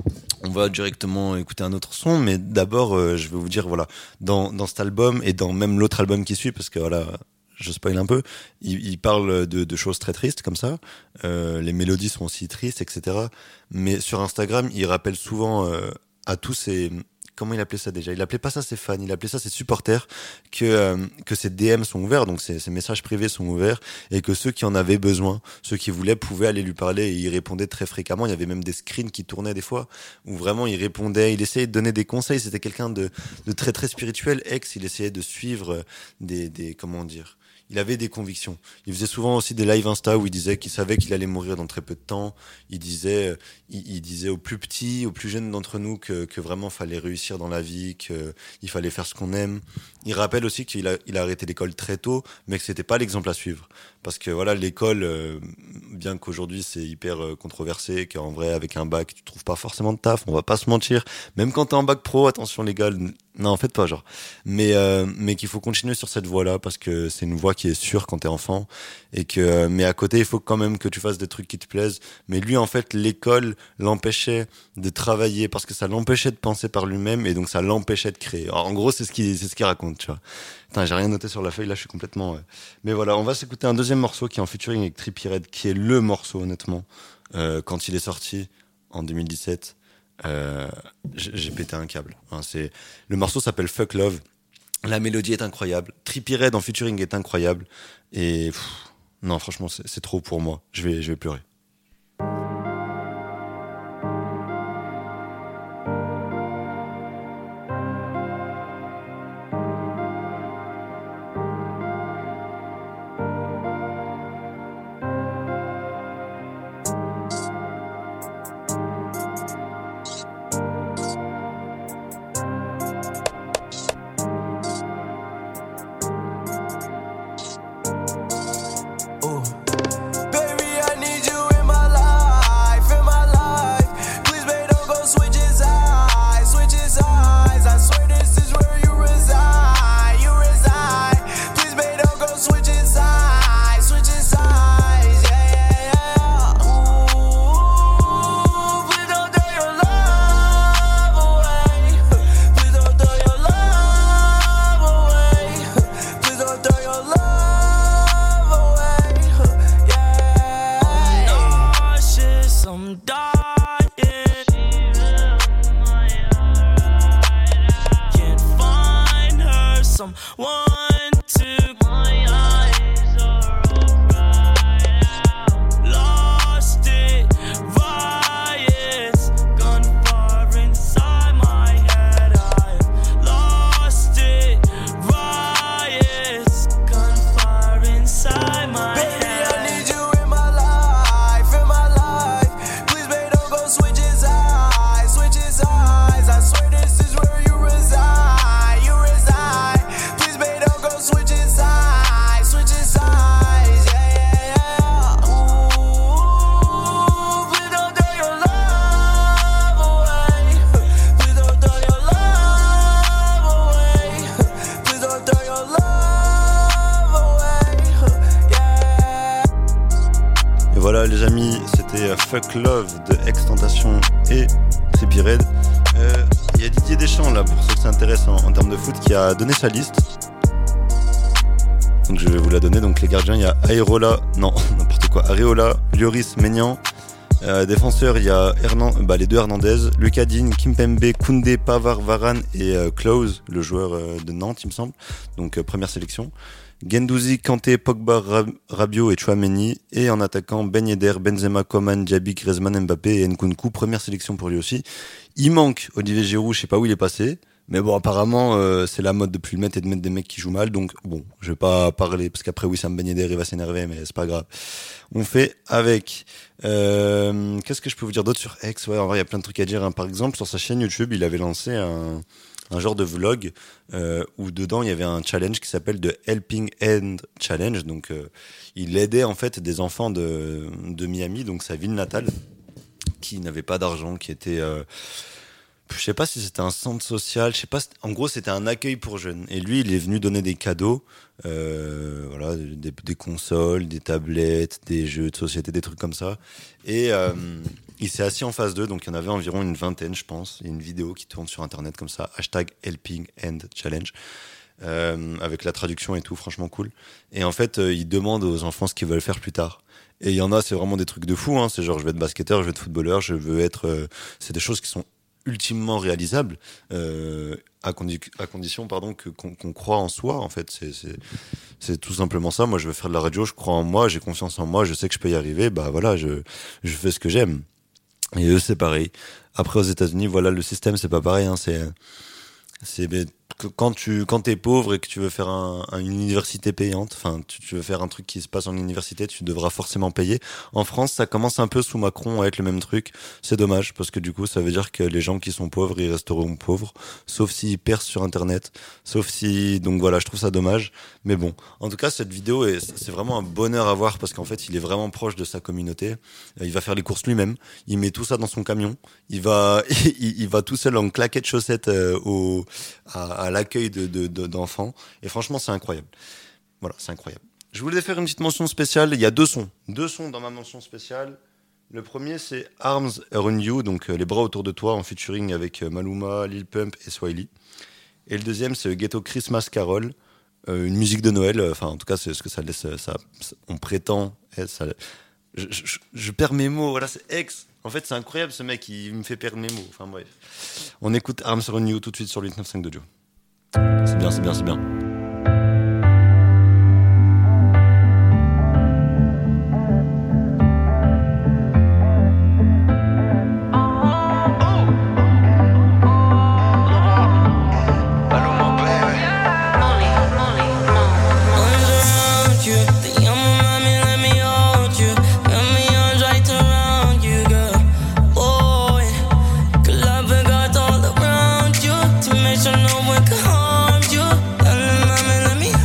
On va directement écouter un autre son, mais d'abord, euh, je vais vous dire, voilà, dans dans cet album et dans même l'autre album qui suit, parce que voilà. Je spoil un peu, il, il parle de, de choses très tristes comme ça, euh, les mélodies sont aussi tristes, et cetera. Mais sur Instagram, il rappelle souvent euh, à tous ses... Comment il appelait ça déjà ? Il appelait pas ça ses fans, il appelait ça ses supporters, que euh, que ses D M sont ouverts, donc ses, ses messages privés sont ouverts, et que ceux qui en avaient besoin, ceux qui voulaient, pouvaient aller lui parler, et il répondait très fréquemment. Il y avait même des screens qui tournaient des fois, où vraiment il répondait, il essayait de donner des conseils. C'était quelqu'un de, de très très spirituel. Ex, il essayait de suivre des, des comment dire... Il avait des convictions. Il faisait souvent aussi des live Insta où il disait qu'il savait qu'il allait mourir dans très peu de temps. Il disait, il, il disait aux plus petits, aux plus jeunes d'entre nous que, que vraiment fallait réussir dans la vie, qu'il fallait faire ce qu'on aime. Il rappelle aussi qu'il a, il a arrêté l'école très tôt, mais que c'était pas l'exemple à suivre. Parce que voilà, l'école, euh, bien qu'aujourd'hui c'est hyper euh, controversé, qu'en vrai avec un bac tu trouves pas forcément de taf, on va pas se mentir. Même quand t'es en bac pro, attention les gars, non en fait pas genre. Mais euh, mais qu'il faut continuer sur cette voie-là parce que c'est une voie qui est sûre quand t'es enfant et que euh, mais à côté il faut quand même que tu fasses des trucs qui te plaisent. Mais lui en fait l'école l'empêchait de travailler parce que ça l'empêchait de penser par lui-même et donc ça l'empêchait de créer. Alors, en gros c'est ce qu'il c'est ce qu'il raconte, tu vois. Putain, j'ai rien noté sur la feuille, là je suis complètement... Euh... Mais voilà, on va s'écouter un deuxième morceau qui est en featuring avec Trippie Redd, qui est le morceau honnêtement. Euh, quand il est sorti en deux mille dix-sept, euh, j'ai pété un câble. Enfin, c'est... Le morceau s'appelle Fuck Love, la mélodie est incroyable, Trippie Redd en featuring est incroyable, et pff, non franchement c'est, c'est trop pour moi, je vais, je vais pleurer. Fuck Love de XXXTentacion et Trippie Redd. il y a Didier Deschamps là, pour ceux que ça intéresse en, en termes de foot, qui a donné sa liste. Donc je vais vous la donner. Donc les gardiens, il y a Areola, non, n'importe quoi, Areola, Lloris, Maignan. Euh, défenseurs, il y a Hernan, bah, les deux Hernandez, Lucas Digne, Kimpembe, Koundé, Pavard, Varane et euh, Klose, le joueur euh, de Nantes, il me semble. Donc euh, première sélection. Guendouzi, Kanté, Pogba, Rab- Rabiot et Tchouaméni. Et en attaquant, Ben Yedder, Benzema, Coman, Diaby, Griezmann, Mbappé et Nkunku. Première sélection pour lui aussi. Il manque Olivier Giroud, je sais pas où il est passé. Mais bon, apparemment, euh, c'est la mode de plus le mettre et de mettre des mecs qui jouent mal. Donc bon, je vais pas parler parce qu'après Wissam Ben Yedder, il va s'énerver, mais c'est pas grave. On fait avec. Euh, qu'est-ce que je peux vous dire d'autre sur X? Ouais, en vrai, il y a plein de trucs à dire. Hein. Par exemple, sur sa chaîne YouTube, il avait lancé un, un genre de vlog euh, où dedans il y avait un challenge qui s'appelle The Helping Hand Challenge. Donc, euh, il aidait en fait des enfants de de Miami, donc sa ville natale, qui n'avaient pas d'argent, qui étaient euh, je sais pas si c'était un centre social, je sais pas, en gros c'était un accueil pour jeunes. Et lui, il est venu donner des cadeaux, euh, voilà, des, des consoles, des tablettes, des jeux de société, des trucs comme ça. Et euh, il s'est assis en face d'eux, donc il y en avait environ une vingtaine, je pense. Il y a une vidéo qui tourne sur internet comme ça, hashtag Helping Hand Challenge, euh, avec la traduction et tout, franchement cool. Et en fait, euh, il demande aux enfants ce qu'ils veulent faire plus tard. Et il y en a, c'est vraiment des trucs de fou, hein. C'est genre, je veux être basketteur, je veux être footballeur, je veux être, euh, c'est des choses qui sont ultimement réalisable, euh, à, condi- à condition pardon que qu'on, qu'on croit en soi. En fait, c'est, c'est c'est tout simplement ça. Moi, je veux faire de la radio, je crois en moi, j'ai confiance en moi, je sais que je peux y arriver. Bah voilà, je je fais ce que j'aime. Et eux, c'est pareil. Après, aux États-Unis, voilà, le système, c'est pas pareil. Hein, c'est c'est quand tu quand t'es pauvre et que tu veux faire un, un, une université payante, enfin tu, tu veux faire un truc qui se passe en université, tu devras forcément payer. En France, ça commence un peu sous Macron à être le même truc. C'est dommage parce que du coup, ça veut dire que les gens qui sont pauvres, ils resteront pauvres, sauf s'ils percent sur Internet, sauf si donc voilà, je trouve ça dommage. Mais bon, en tout cas, cette vidéo est c'est vraiment un bonheur à voir parce qu'en fait, il est vraiment proche de sa communauté. Il va faire les courses lui-même, il met tout ça dans son camion, il va il, il va tout seul en claquette de chaussettes euh, au à, à l'accueil de, de, de, d'enfants. Et franchement, c'est incroyable. Voilà, c'est incroyable. Je voulais faire une petite mention spéciale. Il y a deux sons. Deux sons dans ma mention spéciale. Le premier, c'est Arms Around You, donc euh, Les bras autour de toi, en featuring avec euh, Maluma, Lil Pump et Swiley. Et le deuxième, c'est Ghetto Christmas Carol, euh, une musique de Noël. Enfin, en tout cas, c'est ce que ça laisse. Ça, ça, on prétend. Ça, je, je, je perds mes mots. Voilà, c'est ex. En fait, c'est incroyable, ce mec. Il me fait perdre mes mots. Enfin, bref. On écoute Arms Around You tout de suite sur le huit neuf cinq de Joe. C'est bien, c'est bien, c'est bien. Make sure no one can harm you. Darling, mommy, let me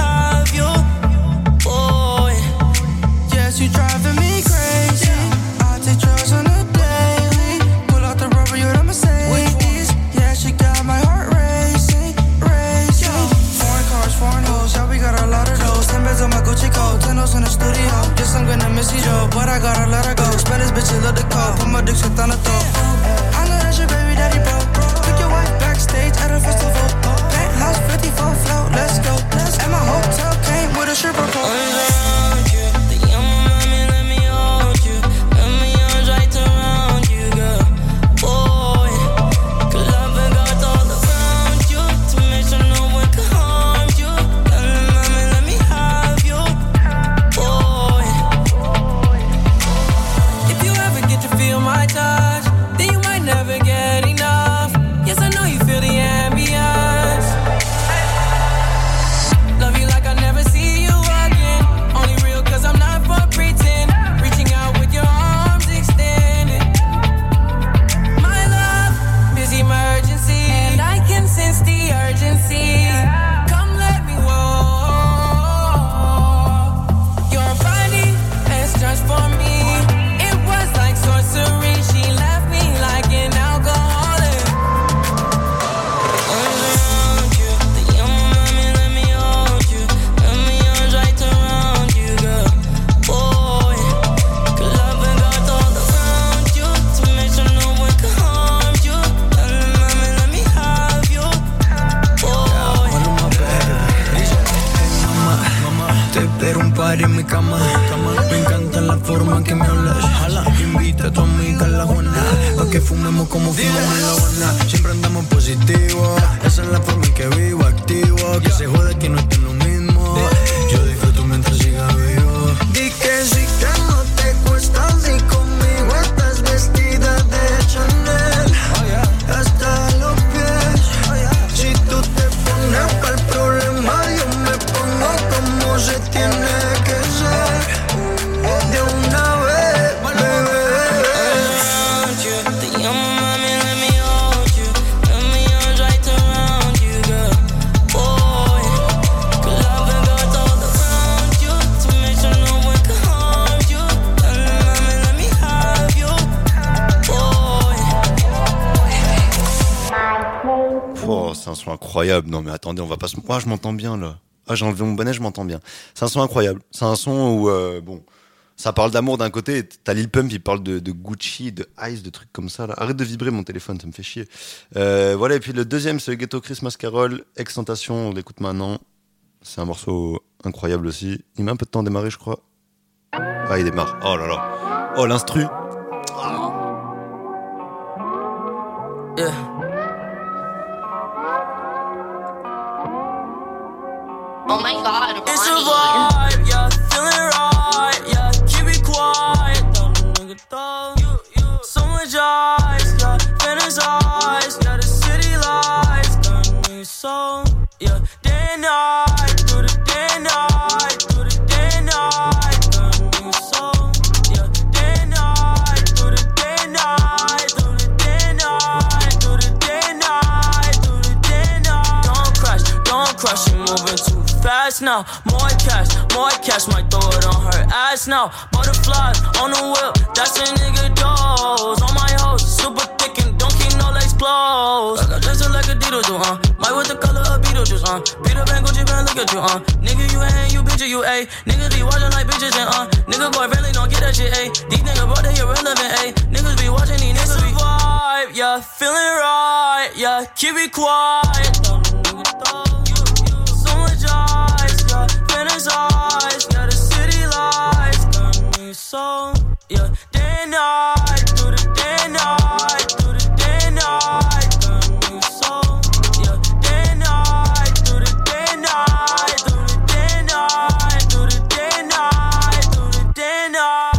party en mi cama, cama. Me encanta la forma en que me hablas. Jala, invita a tu amiga a la Juana, pa' que fumemos como fumamos en la Habana. Siempre andamos positivo, esa es la forma en que vivo, activo. Que se jode que no esté lo mismo. Yo disfruto mientras siga vivo. Di que sí, que no te cuesta, si conmigo estás vestida de Chanel, hasta los pies. Si tú te pones pa'l problema, yo me pongo como se tiene que ser. De una vez, bebé. Te llamo mami, let me hold you. Let me arms right around you, girl. Boy, good love and God all around you, to make sure no one can harm you. Mami, let me have you, boy. Oh, c'est un son incroyable. Non mais attendez, on va pas se... Ah, je m'entends bien là. Ah, j'ai enlevé mon bonnet, je m'entends bien. C'est un son incroyable. C'est un son où, euh, bon, ça parle d'amour d'un côté, et t'as Lil Pump, il parle de, de Gucci, de Ice, de trucs comme ça là. Arrête de vibrer mon téléphone, ça me fait chier. Euh, voilà, et puis le deuxième, c'est le Ghetto Christmas Carol, Extentation, on l'écoute maintenant. C'est un morceau incroyable aussi. Il met un peu de temps à démarrer, je crois. Ah, il démarre. Oh là là. Oh, l'instru. Yeah. Oh my God, It's a vibe, yeah, feeling right, yeah, keep it quiet, don't nigga throw you, you. So much ice, yeah, fantasize, yeah, the city lights, got me so, yeah, day and night, through the day and night, through the day and night, got me so, yeah, day and night, through the day and night, through the day and night, through the day and night, through the day and night. Don't crash, don't crash, you're moving too fast now, more cash, more cash, might throw it on her ass now. Butterflies on the whip, that's a nigga dose. On my hoes, super thick and don't keep no legs closed. I got dressed like a Beetle do, uh. Might with the color of Beetlejuice, uh. Peter Pan, Gucci Pan, look at you, uh. Nigga, you ain't, you bitch, you a. Niggas be watching like bitches and, uh. Nigga, boy, really don't get that shit, a. These niggas brought they irrelevant, a. Niggas be watching, these niggas be vibe, yeah, feeling right, yeah, keep it quiet, don't nigga throw you, you. So much ice, yeah, fantasize, yeah, the city lights got me so, yeah, day and night, through the day and night, through the day and night, got me so, yeah, day and night, through the day and night, through the day and night, through the day and night, through the day and night.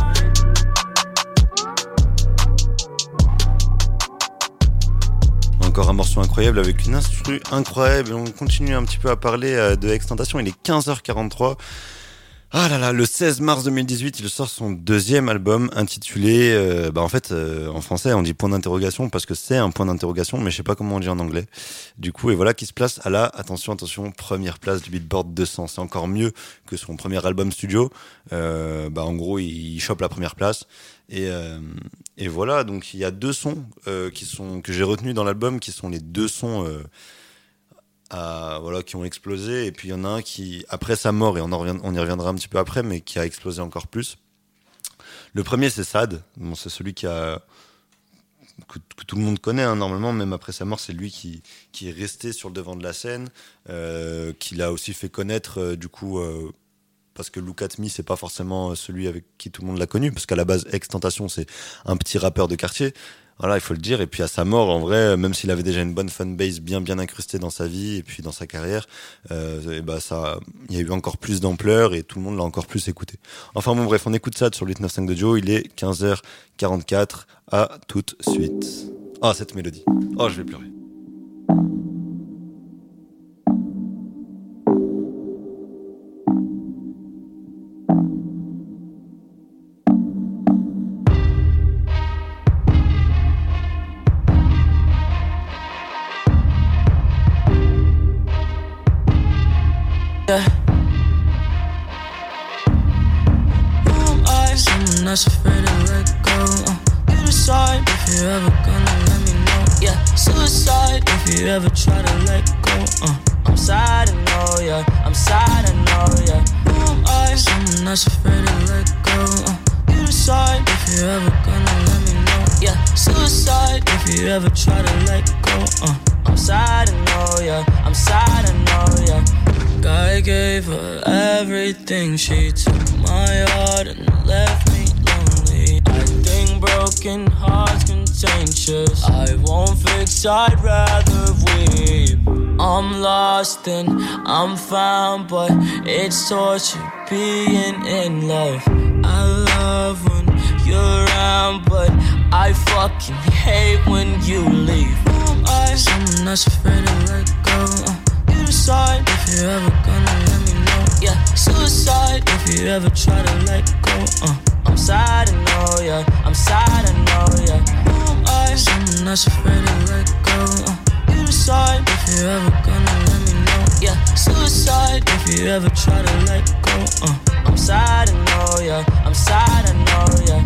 Encore un morceau incroyable avec une instru incroyable. Et on continue un petit peu à parler de Extentation. Il est quinze heures quarante-trois. Ah là là, le seize mars deux mille dix-huit, il sort son deuxième album intitulé, euh, bah en fait, euh, en français, on dit point d'interrogation parce que c'est un point d'interrogation, mais je sais pas comment on dit en anglais. Du coup, et voilà, qui se place à la, attention, attention, première place du Billboard deux cents. C'est encore mieux que son premier album studio. Euh, bah en gros, il, il chope la première place. Et, euh, et voilà, donc il y a deux sons euh, qui sont que j'ai retenus dans l'album, qui sont les deux sons euh, à, voilà, qui ont explosé. Et puis il y en a un qui, après sa mort, et on, en revient, on y reviendra un petit peu après, mais qui a explosé encore plus. Le premier, c'est Sad. Bon, c'est celui qui a que, que tout le monde connaît, hein, normalement, même après sa mort, c'est lui qui, qui est resté sur le devant de la scène, euh, qui l'a aussi fait connaître, euh, du coup... Euh, parce que Look At Me, c'est pas forcément celui avec qui tout le monde l'a connu, parce qu'à la base, Extentation, c'est un petit rappeur de quartier. Voilà, il faut le dire. Et puis à sa mort, en vrai, même s'il avait déjà une bonne fanbase bien bien incrustée dans sa vie et puis dans sa carrière, euh, et bah ça, il y a eu encore plus d'ampleur et tout le monde l'a encore plus écouté. Enfin bon, bref, on écoute ça sur huit neuf cinq de Joe. Il est quinze heures quarante-quatre. À tout de suite. Ah, cette mélodie. Oh, je vais pleurer. Yeah. Who am I? Someone that's afraid to let go. Uh, you decide if you're ever gonna let me know. Yeah, suicide if you ever try to let go. Uh, I'm sad, I know, yeah. I'm sad, I know, yeah. Who am I? Someone that's afraid to let go. Uh, you decide if you're ever gonna let me know. Yeah, suicide if you ever try to let go. Uh, I'm sad, I know, yeah. I'm sad, I know, yeah. Guy gave gave her everything. She took my heart and left me lonely. I think broken hearts contagious. I won't fix, I'd rather weep. I'm lost and I'm found, but it's torture being in love. I love when you're around, but I fucking hate when you leave. I'm someone that's afraid to let go. uh, You decide if you're ever gonna let me know. Yeah, suicide if you ever try to let go. uh, I'm sad, I know, yeah. I'm sad, I know, yeah. Who am I? Someone that's afraid to let go. uh, You decide if you're ever gonna let me know. Yeah, suicide if you ever try to let go. uh, I'm sad, I know, yeah. I'm sad, I know, yeah.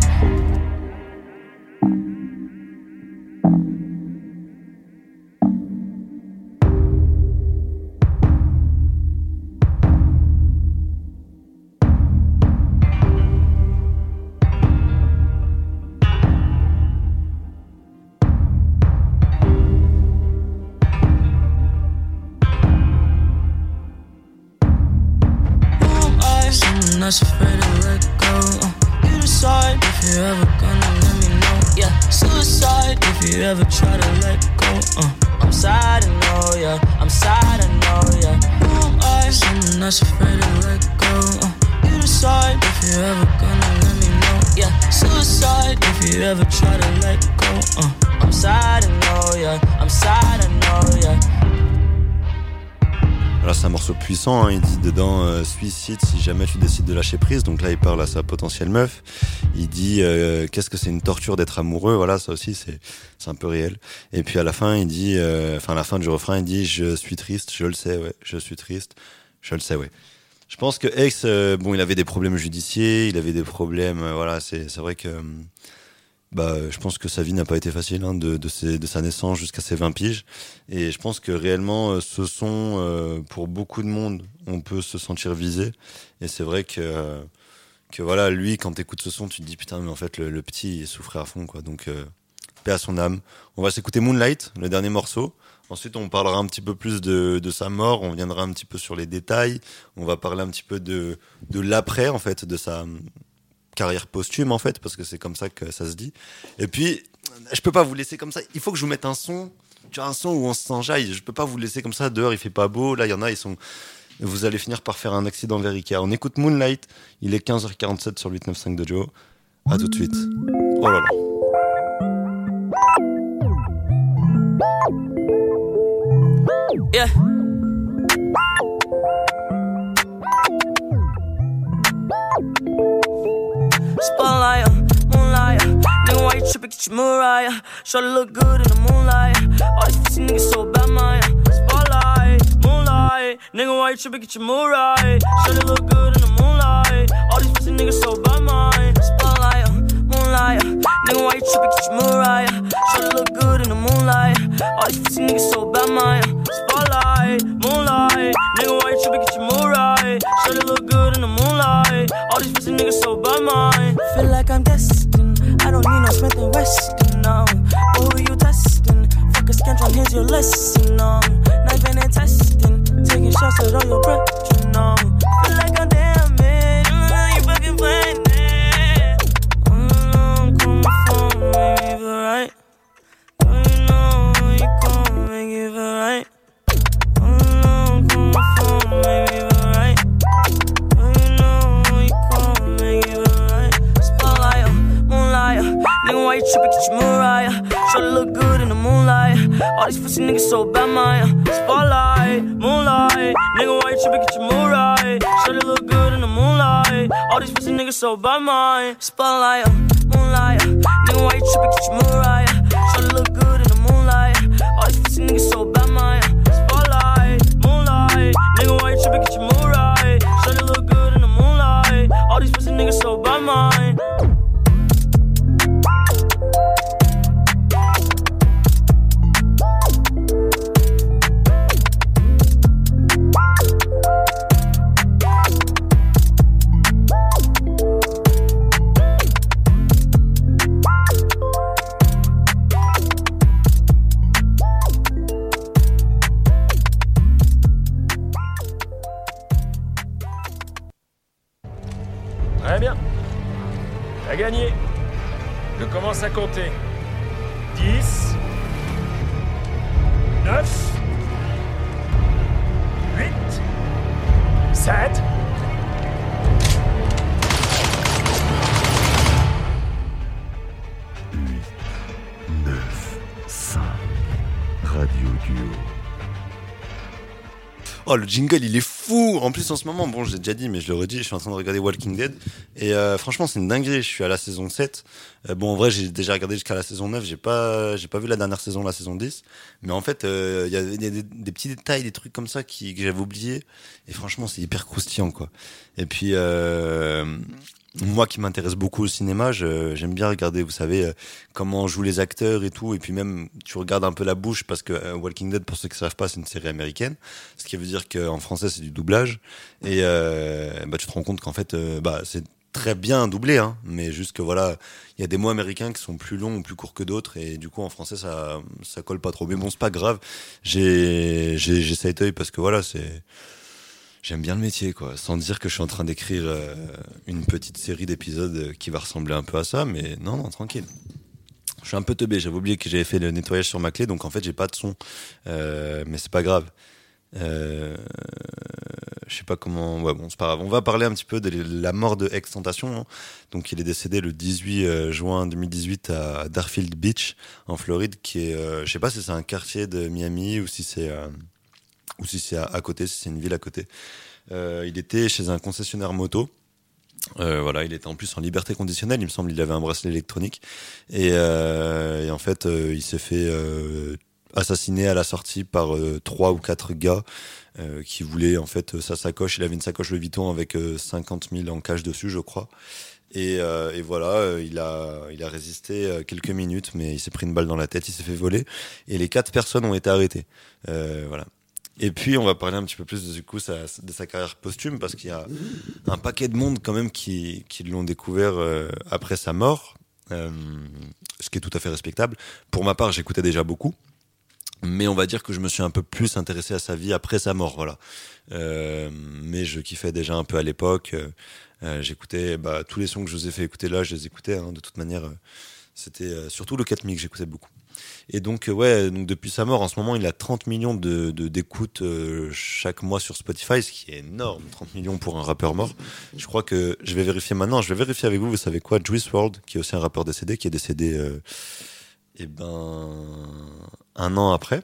That's afraid to let go. uh, You decide if you're ever gonna let me know. Yeah, suicide if you ever try to let go. uh, I'm sad, I know, yeah. I'm sad, I know, yeah. Who am I? Someone that's afraid to let go. uh, You decide if you're ever gonna let me know. Yeah, suicide if you ever try to let go. uh, I'm sad, I know, yeah. I'm sad, I know, yeah. Là, c'est un morceau puissant, hein. Il dit dedans euh, suicide si jamais tu décides de lâcher prise. Donc là, il parle à sa potentielle meuf. Il dit euh, qu'est-ce que c'est une torture d'être amoureux. Voilà, ça aussi, c'est c'est un peu réel. Et puis à la fin, il dit, euh, enfin à la fin du refrain, il dit je suis triste, je le sais, ouais, je suis triste, je le sais, ouais. Je pense que Ace, euh, bon, il avait des problèmes judiciaires, il avait des problèmes, euh, voilà, c'est c'est vrai que. Euh, Bah, je pense que sa vie n'a pas été facile, hein, de, de, ses, de sa naissance jusqu'à ses vingt piges. Et je pense que réellement, ce son, euh, pour beaucoup de monde, on peut se sentir visé. Et c'est vrai que, euh, que voilà, lui, quand t'écoutes ce son, tu te dis putain, mais en fait, le, le petit, il souffrait à fond, quoi. Donc, euh, paix à son âme. On va s'écouter Moonlight, le dernier morceau. Ensuite, on parlera un petit peu plus de, de sa mort. On viendra un petit peu sur les détails. On va parler un petit peu de, de l'après, en fait, de sa carrière posthume, en fait, parce que c'est comme ça que ça se dit. Et puis, je peux pas vous laisser comme ça. Il faut que je vous mette un son, tu vois, un son où on s'enjaille. Je peux pas vous laisser comme ça. Dehors, il fait pas beau. Là, il y en a, ils sont. Vous allez finir par faire un accident vers Ikea. On écoute Moonlight. Il est quinze heures quarante-sept sur le huit neuf cinq de Joe. À tout de suite. Oh là là. Yeah. Spotlight, moonlight. Nigga, why you trippin'? Get your Mariah. Shorty look good in the moonlight. All these pussy niggas so bad, Maya. Spotlight, moonlight. Nigga, why you trippin'? Get your Mariah. Shorty look good in the moonlight. All these pussy niggas so bad, Maya. Spotlight, moonlight. Nigga, why you trippin'? Get your Mariah. Shorty look good in the moonlight. All these pussy niggas so bad, Maya. Spotlight, moonlight. Nigga, why you trippin'? Get your Mariah. Shorty look good in the moonlight. All these pussy niggas so bad, Maya. Feel like I'm destined. I don't need no Smith and Weston, no. But who you testing? Fuck a scantron, here's your lesson, no. Knifing and testing, taking shots at all your breath, you know. Feel like I'm damaged, mm, you fucking playing it. Mm, come for me, make it right. Oh, you know you come make it right. Mm, come for me, make it right. Oh, you know you come make it right. Spotlight, moonlight. Nigga, why you trippin'? Get your Mariah. Shorty look good in the moonlight. All these pussy niggas so bad, Maya. Spotlight, moonlight. Nigga, why you trippin'? Get your Mariah. Shorty look good in the moonlight. All these pussy niggas so bad, Maya. Spotlight, moonlight. Nigga, why you trippin'? Get your Mariah. Shorty look good in the moonlight. All these pussy niggas so bad, Maya. Spotlight, moonlight. Nigga, why you trippin'? Get your Mariah. Shorty look good in the moonlight. All these pussy niggas so bad, Maya. commence à compter. dix, neuf, huit, sept. neuf, cinq, Radio Duo. Oh, le jingle, il est fou. En plus, en ce moment, bon, j'ai déjà dit, mais je le redis, je suis en train de regarder Walking Dead. Et euh, franchement, c'est une dinguerie. Je suis à la saison sept. Euh, bon, en vrai, j'ai déjà regardé jusqu'à la saison neuf. J'ai pas, j'ai pas vu la dernière saison, la saison dix. Mais en fait, il euh, y a des, des, des petits détails, des trucs comme ça qui, que j'avais oubliés. Et franchement, c'est hyper croustillant, quoi. Et puis, euh, moi qui m'intéresse beaucoup au cinéma, je, j'aime bien regarder, vous savez, euh, comment jouent les acteurs et tout. Et puis même, tu regardes un peu la bouche parce que euh, Walking Dead, pour ceux qui ne savent pas, c'est une série américaine. Ce qui veut dire qu'en français, c'est du doublage. Et euh, bah, tu te rends compte qu'en fait, euh, bah, c'est très bien doublé, hein, mais juste que voilà, il y a des mots américains qui sont plus longs ou plus courts que d'autres. Et du coup, en français, ça ça colle pas trop. Mais bon, c'est pas grave. J'ai, j'ai, j'ai cet œil parce que voilà, c'est... J'aime bien le métier, quoi. Sans dire que je suis en train d'écrire euh, une petite série d'épisodes qui va ressembler un peu à ça, mais non, non, tranquille. Je suis un peu teubé. J'avais oublié que j'avais fait le nettoyage sur ma clé, donc en fait, j'ai pas de son. Euh, mais c'est pas grave. Euh, je sais pas comment. Ouais, bon, c'est pas grave. On va parler un petit peu de la mort de Extentation. Hein. Donc, il est décédé le dix-huit juin deux mille dix-huit à Deerfield Beach, en Floride, qui est. Euh, je sais pas si c'est un quartier de Miami ou si c'est. Euh, ou si c'est à, à côté, si c'est une ville à côté. Euh, il était chez un concessionnaire moto. Euh, voilà, il était en plus en liberté conditionnelle, il me semble, il avait un bracelet électronique. Et, euh, et en fait, euh, il s'est fait euh, assassiner à la sortie par euh, trois ou quatre gars euh, qui voulaient en fait sa sacoche. Il avait une sacoche Louis Vuitton avec euh, cinquante mille en cash dessus, je crois. Et, euh, et voilà, euh, il a, il a résisté euh, quelques minutes, mais il s'est pris une balle dans la tête, il s'est fait voler. Et les quatre personnes ont été arrêtées. Euh, voilà. Et puis, on va parler un petit peu plus de, du coup, sa, de sa carrière posthume, parce qu'il y a un paquet de monde quand même qui, qui l'ont découvert euh, après sa mort, euh, ce qui est tout à fait respectable. Pour ma part, j'écoutais déjà beaucoup, mais on va dire que je me suis un peu plus intéressé à sa vie après sa mort, voilà. Euh, mais je kiffais déjà un peu à l'époque. Euh, j'écoutais bah, tous les sons que je vous ai fait écouter là, je les écoutais. Hein, de toute manière, euh, c'était euh, surtout le quatre mic que j'écoutais beaucoup. Et donc, euh, ouais, donc depuis sa mort, en ce moment, il a trente millions de, de, d'écoutes euh, chaque mois sur Spotify, ce qui est énorme, trente millions pour un rappeur mort. Je crois que je vais vérifier maintenant, je vais vérifier avec vous, vous savez quoi, Juice world, qui est aussi un rappeur décédé, qui est décédé euh, eh ben, un an après,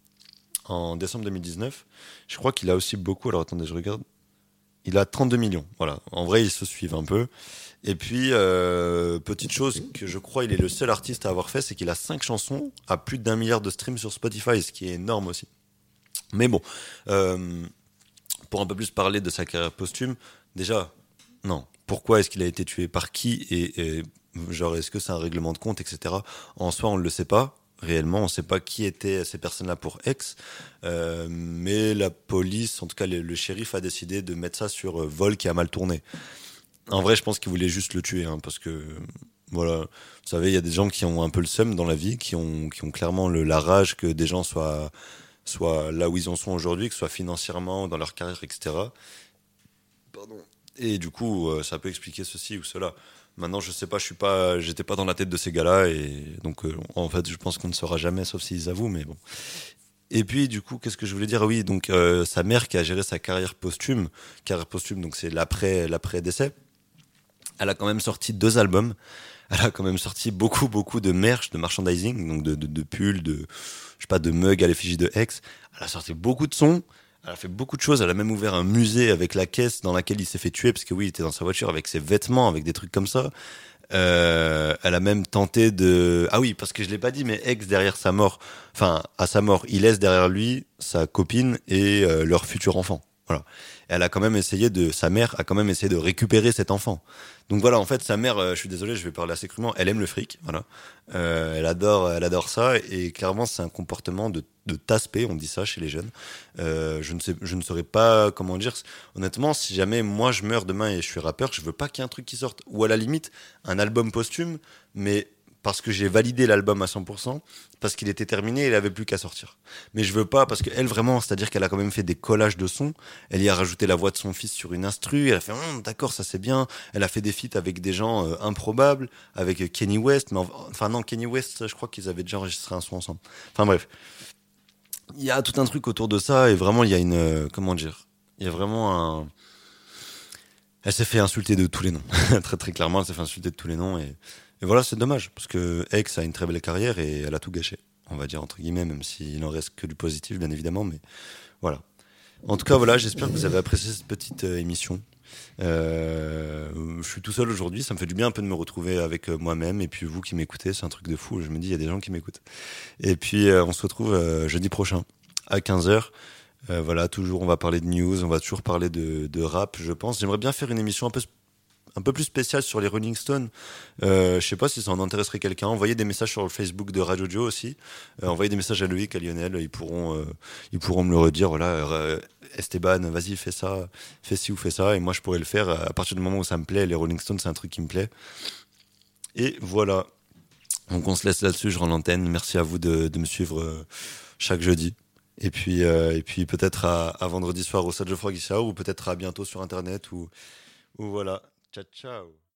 en décembre deux mille dix-neuf. Je crois qu'il a aussi beaucoup, alors attendez, je regarde. Il a trente-deux millions, voilà. En vrai, ils se suivent un peu. Et puis, euh, petite chose que je crois il est le seul artiste à avoir fait, c'est qu'il a cinq chansons à plus d'un milliard de streams sur Spotify, ce qui est énorme aussi. Mais bon, euh, pour un peu plus parler de sa carrière posthume, déjà, non. Pourquoi est-ce qu'il a été tué? Par qui? Et, et genre, est-ce que c'est un règlement de compte, et cetera. En soi, on ne le sait pas. Réellement, on ne sait pas qui étaient ces personnes-là pour X, euh, mais la police, en tout cas le, le shérif, a décidé de mettre ça sur euh, vol qui a mal tourné. En vrai, je pense qu'il voulait juste le tuer, hein, parce que voilà, vous savez, il y a des gens qui ont un peu le seum dans la vie, qui ont qui ont clairement le, la rage que des gens soient soient là où ils en sont aujourd'hui, que ce soit financièrement, dans leur carrière, et cetera. Pardon. Et du coup, euh, ça peut expliquer ceci ou cela. Maintenant, je sais pas, je suis pas, j'étais pas dans la tête de ces gars-là, et donc euh, en fait, je pense qu'on ne saura jamais, sauf s'ils avouent, mais bon. Et puis, du coup, qu'est-ce que je voulais dire? Oui, donc euh, sa mère qui a géré sa carrière posthume, carrière posthume, donc c'est l'après, l'après décès. Elle a quand même sorti deux albums. Elle a quand même sorti beaucoup, beaucoup de merch, de merchandising, donc de, de, de pulls, de, je sais pas, de mugs à l'effigie de X. Elle a sorti beaucoup de sons. Elle a fait beaucoup de choses. Elle a même ouvert un musée avec la caisse dans laquelle il s'est fait tuer, parce que oui, il était dans sa voiture avec ses vêtements, avec des trucs comme ça. Euh, elle a même tenté de... Ah oui, parce que je l'ai pas dit, mais X, derrière sa mort, enfin, à sa mort, il laisse derrière lui sa copine et euh, leur futur enfant. Voilà. Elle a quand même essayé de... Sa mère a quand même essayé de récupérer cet enfant. Donc voilà, en fait, sa mère, euh, je suis désolé, je vais parler assez crûment, elle aime le fric, voilà. Euh, elle adore, elle adore ça, et clairement, c'est un comportement de, de tasse-paix, on dit ça chez les jeunes. Euh, je ne sais, je ne saurais pas comment dire. Honnêtement, si jamais moi je meurs demain et je suis rappeur, je veux pas qu'il y ait un truc qui sorte. Ou à la limite, un album posthume, mais parce que j'ai validé l'album à cent pour cent, parce qu'il était terminé et il avait plus qu'à sortir. Mais je veux pas, parce qu'elle vraiment, c'est-à-dire qu'elle a quand même fait des collages de sons, elle y a rajouté la voix de son fils sur une instru, elle a fait hm, d'accord, ça c'est bien, elle a fait des feats avec des gens euh, improbables, avec Kanye West, mais en- enfin non, Kanye West, je crois qu'ils avaient déjà enregistré un son ensemble. Enfin bref, il y a tout un truc autour de ça et vraiment il y a une, euh, comment dire, il y a vraiment un... Elle s'est fait insulter de tous les noms, très très clairement, elle s'est fait insulter de tous les noms et, et voilà, c'est dommage parce que X a une très belle carrière et elle a tout gâché, on va dire entre guillemets, même s'il n'en reste que du positif bien évidemment, mais voilà. En tout cas voilà, j'espère que vous avez apprécié cette petite euh, émission. Euh, je suis tout seul aujourd'hui, ça me fait du bien un peu de me retrouver avec euh, moi-même et puis vous qui m'écoutez, c'est un truc de fou, je me dis il y a des gens qui m'écoutent. Et puis euh, on se retrouve euh, jeudi prochain à quinze heures. Euh, voilà, toujours on va parler de news, on va toujours parler de, de rap, je pense. J'aimerais bien faire une émission un peu, un peu plus spéciale sur les Rolling Stones. Euh, je sais pas si ça en intéresserait quelqu'un. Envoyez des messages sur le Facebook de Radio Dio aussi. Euh, envoyez des messages à Loïc, à Lionel, ils pourront, euh, ils pourront me le redire. Voilà, euh, Esteban, vas-y, fais ça, fais ci ou fais ça. Et moi, je pourrais le faire à partir du moment où ça me plaît. Les Rolling Stones, c'est un truc qui me plaît. Et voilà. Donc on se laisse là-dessus, je rends l'antenne. Merci à vous de, de me suivre euh, chaque jeudi. Et puis, euh, et puis peut-être à, à vendredi soir au Stade Geoffroy Guichard ou peut-être à bientôt sur Internet ou, ou voilà. Ciao, ciao.